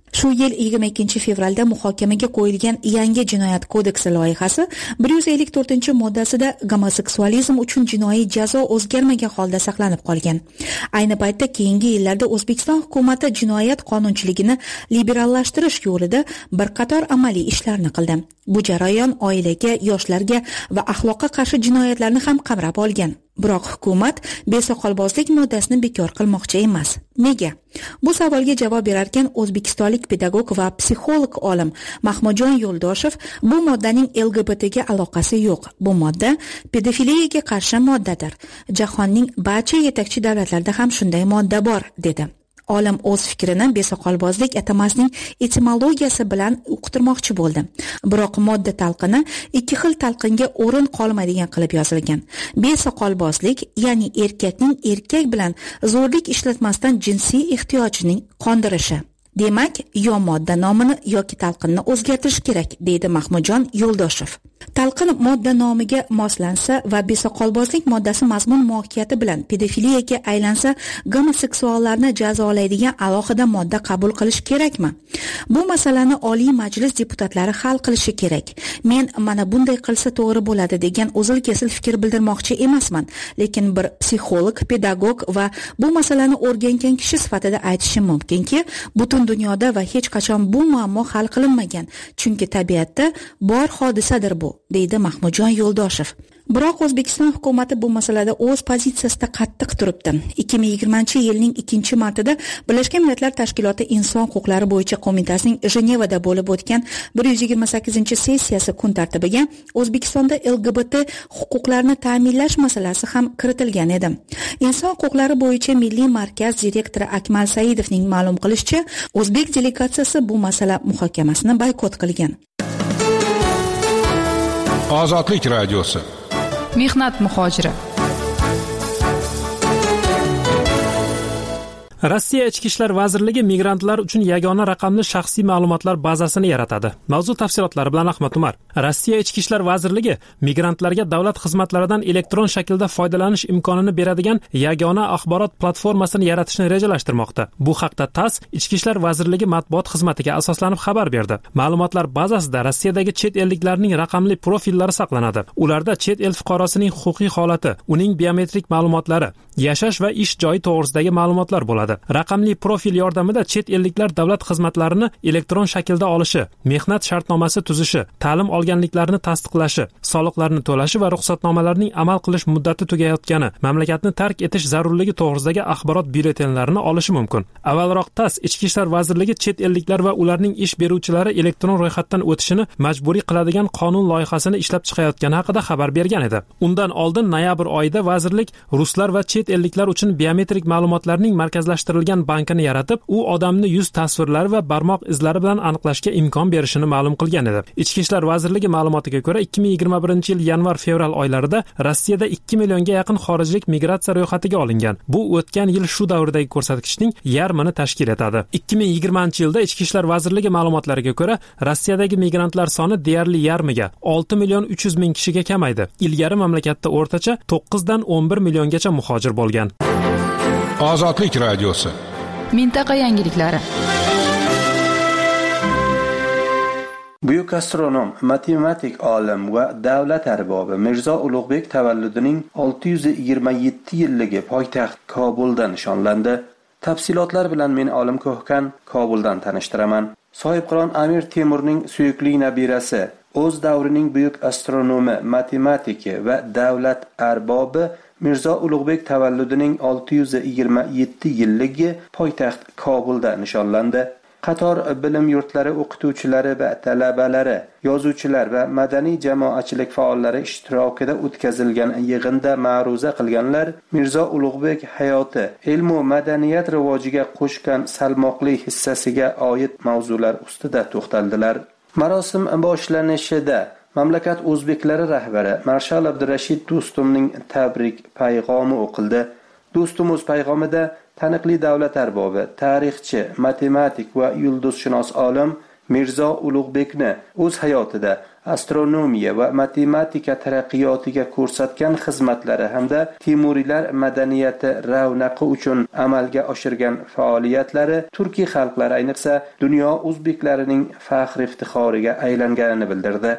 Shu yil yigirma ikkinchi fevralda muhokamaga qo'yilgan yangi jinoyat kodeksi loyihasi bir yuz ellik to'rtinchi moddasida gomoseksualizm uchun jinoiy jazo o'zgarmagan holda saqlanib qolgan. Ayni paytda keyingi yillarda O'zbekiston hukumati jinoyat qonunchiligini liberallashtirish yo'lida bir qator amaliy ishlarni qildi. Bu jarayon oilaga, yoshlarga va axloqqa qarshi jinoyatlarni ham qamrab olgan. Biroq hukumat besoqolbozlik moddasini bekor qilmoqchi emas. Nega? Bu savolga javob berarkan o'zbekistonlik pedagog va psixolog olim Mahmudjon Yo'ldoshev bu moddaning L G B T ga aloqasi yo'q. Bu modda pedofiliyaga qarshi moddadir. Jahonning barcha yetakchi davlatlarida ham shunday modda bor, dedi. Olim o'z fikrini besoqolbozlik atamasining etimologiyasi bilan uqtirmoqchi bo'ldi. Biroq modda talqini ikki xil talqinga o'rin qolmaydigan qilib yozilgan. Besoqolbozlik, ya'ni erkakning erkak bilan zo'rlik ishlatmasdan jinsiy ehtiyojining qondirishi. Demak, yo modda nomini yoki talqinni o'zgartirish kerak, deydi Mahmudjon Yo'ldoshev. Talqin modda nomiga moslansa va besoqolbozlik moddasi mazmun mohiyati bilan pedofiliyaga aylansa, gomoseksuallarni jazolaydigan alohida modda qabul qilish kerakmi? Bu masalani Oliy Majlis deputatlari hal qilishi kerak. Men mana bunday qilsa to'g'ri bo'ladi degan o'zil-kesil fikr bildirmoqchi emasman, lekin bir psixolog, pedagog va bu masalani o'rgangan kishi sifatida aytishim mumkinki, butun dunyoda va hech qachon bu muammo hal qilinmagan, chunki tabiatda bor hodisadir bu, deydi Mahmudjon Yo'ldoshev. Biroq O'zbekiston hukumati bu masalada o'z pozitsiyasida qattiq turibdi. ikki ming yigirmanchi yilning ikkinchi martida Birlashgan Millatlar Tashkiloti Inson huquqlari bo'yicha qo'mitasining Jenevada bo'lib o'tgan bir yuz yigirma sakkizinchi sessiyasi kun tartibiga O'zbekistonda L G B T huquqlarini ta'minlash masalasi ham kiritilgan edi. Inson huquqlari bo'yicha Milliy markaz direktori Akmal Saidovning ma'lum qilishicha, o'zbek delegatsiyasi bu masala muhokamasini boykot qilgan. Ozodlik radiosi. Mehnat muhojiri. Rossiya Ichki ishlar vazirligi migrantlar uchun yagona raqamli shaxsiy ma'lumotlar bazasini yaratadi. Mavzu tafsilotlari bilan Ahmad Umar. Rossiya Ichki ishlar vazirligi migrantlarga davlat xizmatlaridan elektron shaklda foydalanish imkonini beradigan yagona axborot platformasini yaratishni rejalashtirmoqda. Bu haqda TASS Ichki ishlar vazirligi matbuot xizmatiga asoslanib xabar berdi. Ma'lumotlar bazasida Rossiyadagi chet elliklarning raqamli profillari saqlanadi. Ularda chet el fuqarosining huquqiy holati, uning biometrik ma'lumotlari, yashash va ish joyi to'g'risidagi ma'lumotlar bo'ladi. Raqamli profil yordamida chet elliklar davlat xizmatlarini elektron shaklda olishi, mehnat shartnomasi tuzishi, ta'lim olganliklarini tasdiqlashi, soliqlarni to'lashi va ruxsatnomalarning amal qilish muddati tugayotgani, mamlakatni tark etish zarurligi to'g'risidagi axborot byulletenlarini olishi mumkin. Avvalroq TASS Ichki ishlar vazirligi chet elliklar va ularning ish beruvchilari elektron ro'yxatdan o'tishini majburiy qiladigan qonun loyihasini ishlab chiqayotgani haqida xabar bergan edi. Undan oldin noyabr oyida vazirlik ruslar va chet elliklar uchun biometrik ma'lumotlarning markazlashtirilgan bankini yaratib, u odamni yuz tasvirlari va barmoq izlari bilan aniqlashga imkon berishini ma'lum qilgan edi. Ichki ishlar vazirligi ma'lumotiga ko'ra, ikki ming yigirma birinchi yil yanvar-fevral oylarida Rossiyada ikki millionga yaqin xorijlik migratsiya ro'yxatiga olingan. Bu o'tgan yil shu davrdagi ko'rsatkichning yarmini tashkil etadi. ikki ming yigirmanchi yilda Ichki ishlar vazirligi ma'lumotlariga ko'ra, Rossiyadagi migrantlar soni deyarli yarmiga, olti million uch yuz ming kishiga kamaydi. Ilgari mamlakatda o'rtacha to'qqiz dan o'n bir milliongacha muhojir bo'lgan. Ozodlik radiosi. Mintaqa yangiliklari. Buyuk astronom, matematik olim va davlat arbobi Mirzo Ulug'bek tavalludining olti yuz yigirma yetti yilligi poytaxt Kobulda nishonlandi. Tafsilotlar bilan men Olim Ko'hkan Kobuldan tanishtiraman. Sohibqiron Amir Temurning suyukli nabirasi, o'z davrining buyuk astronomi, matematiki va davlat arbobi Mirzo Ulug'bek tavalludining olti yuz yigirma yetti yilligi poytaxt Kobulda nishonlandi. Qator bilim yurtlari o'qituvchilari va talabalari, yozuvchilar va madaniy jamoatchilik faollari ishtirokida o'tkazilgan yig'inda ma'ruza qilganlar Mirzo Ulug'bek hayoti, ilm va madaniyat rivojiga qo'shgan salmoqli hissasiga oid mavzular ustida to'xtaldilar. Marosim boshlanishida mamlakat o'zbeklari rahbari Marshal Abdurashid Do'stumning tabrik payg'omi o'qildi. Do'stum o'z payg'omida taniqli davlat arbobi, tarixchi, matematik va yulduzshunos olim Mirzo Ulug'bekni o'z hayotida astronomiya va matematika taraqqiyotiga ko'rsatgan xizmatlari hamda Temuriylar madaniyati ravnaqi uchun amalga oshirgan faoliyatlari turkiy xalqlar, ayniqsa dunyo o'zbeklarining faxr iftixoriga aylanganini bildirdi.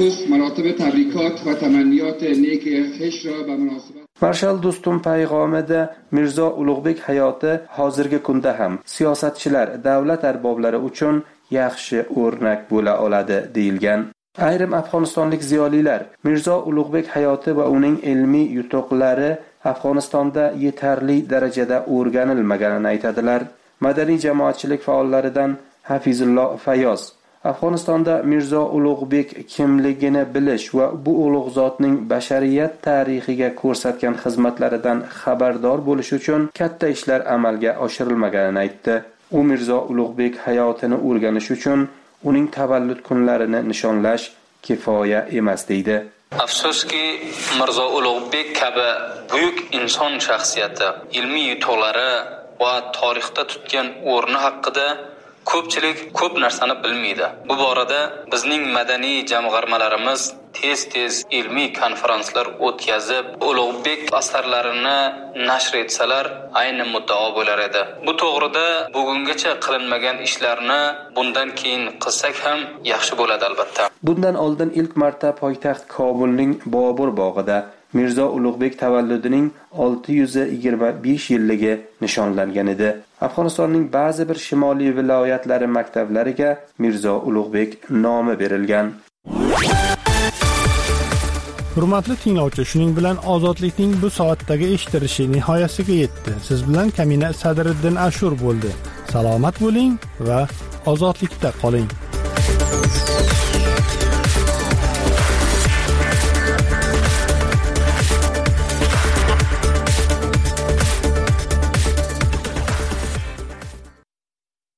Marshal Do'stum payg'omida Mirzo Ulug'bek hayoti hozirgi kunda ham siyosatchilar, davlat arboblari uchun yaxshi o'rnak bo'la oladi deyilgan. Ayrim afg'onistonlik ziyolilar Mirzo Ulug'bek hayoti va uning ilmiy yutuqlari Afg'onistonda yetarli darajada o'rganilmaganini aytadilar. Madaniy jamoatchilik faollaridan Hafizullo Fayoz Afg'onistonda Mirzo Ulug'bek kimligini bilish va bu ulug' zotning bashariyat tarixiga ko'rsatgan xizmatlaridan xabardor bo'lish uchun katta ishlar amalga oshirilmaganini aytdi. U Mirzo Ulug'bek hayotini o'rganish uchun uning tavallud kunlarini nishonlash kifoya emas deydi. Afsuski, Mirzo Ulug'bek kabi buyuk inson shaxsiyati, ilmiy yutuqlari va tarixda tutgan o'rni haqida ko'pchilik ko'p narsani bilmaydi. Bu borada bizning madaniy jamg'armalarimiz tez-tez ilmiy konferenslar o'tkazib, Ulug'bek asarlarini nashr etsalar, ayni muddao bo'lar edi. Bu to'g'rida bugungacha qilinmagan ishlarni bundan keyin qilsak ham yaxshi bo'ladi albatta. Bundan oldin ilk marta poytaxt Kobulning Bobur bog'ida Mirzo Ulug'bek tavalludining olti yuz yigirma besh yilligi nishonlangan edi. Afg'onistonning ba'zi bir shimoliy viloyatlari maktablariga Mirzo Ulug'bek nomi berilgan. Hurmatli tinglovchi, shuning bilan ozodlikning bu soatdagi eshittirishi nihoyasiga yetdi. Siz bilan Kamina Sadriddin Ashur bo'ldi. Salomat bo'ling va ozodlikda qoling.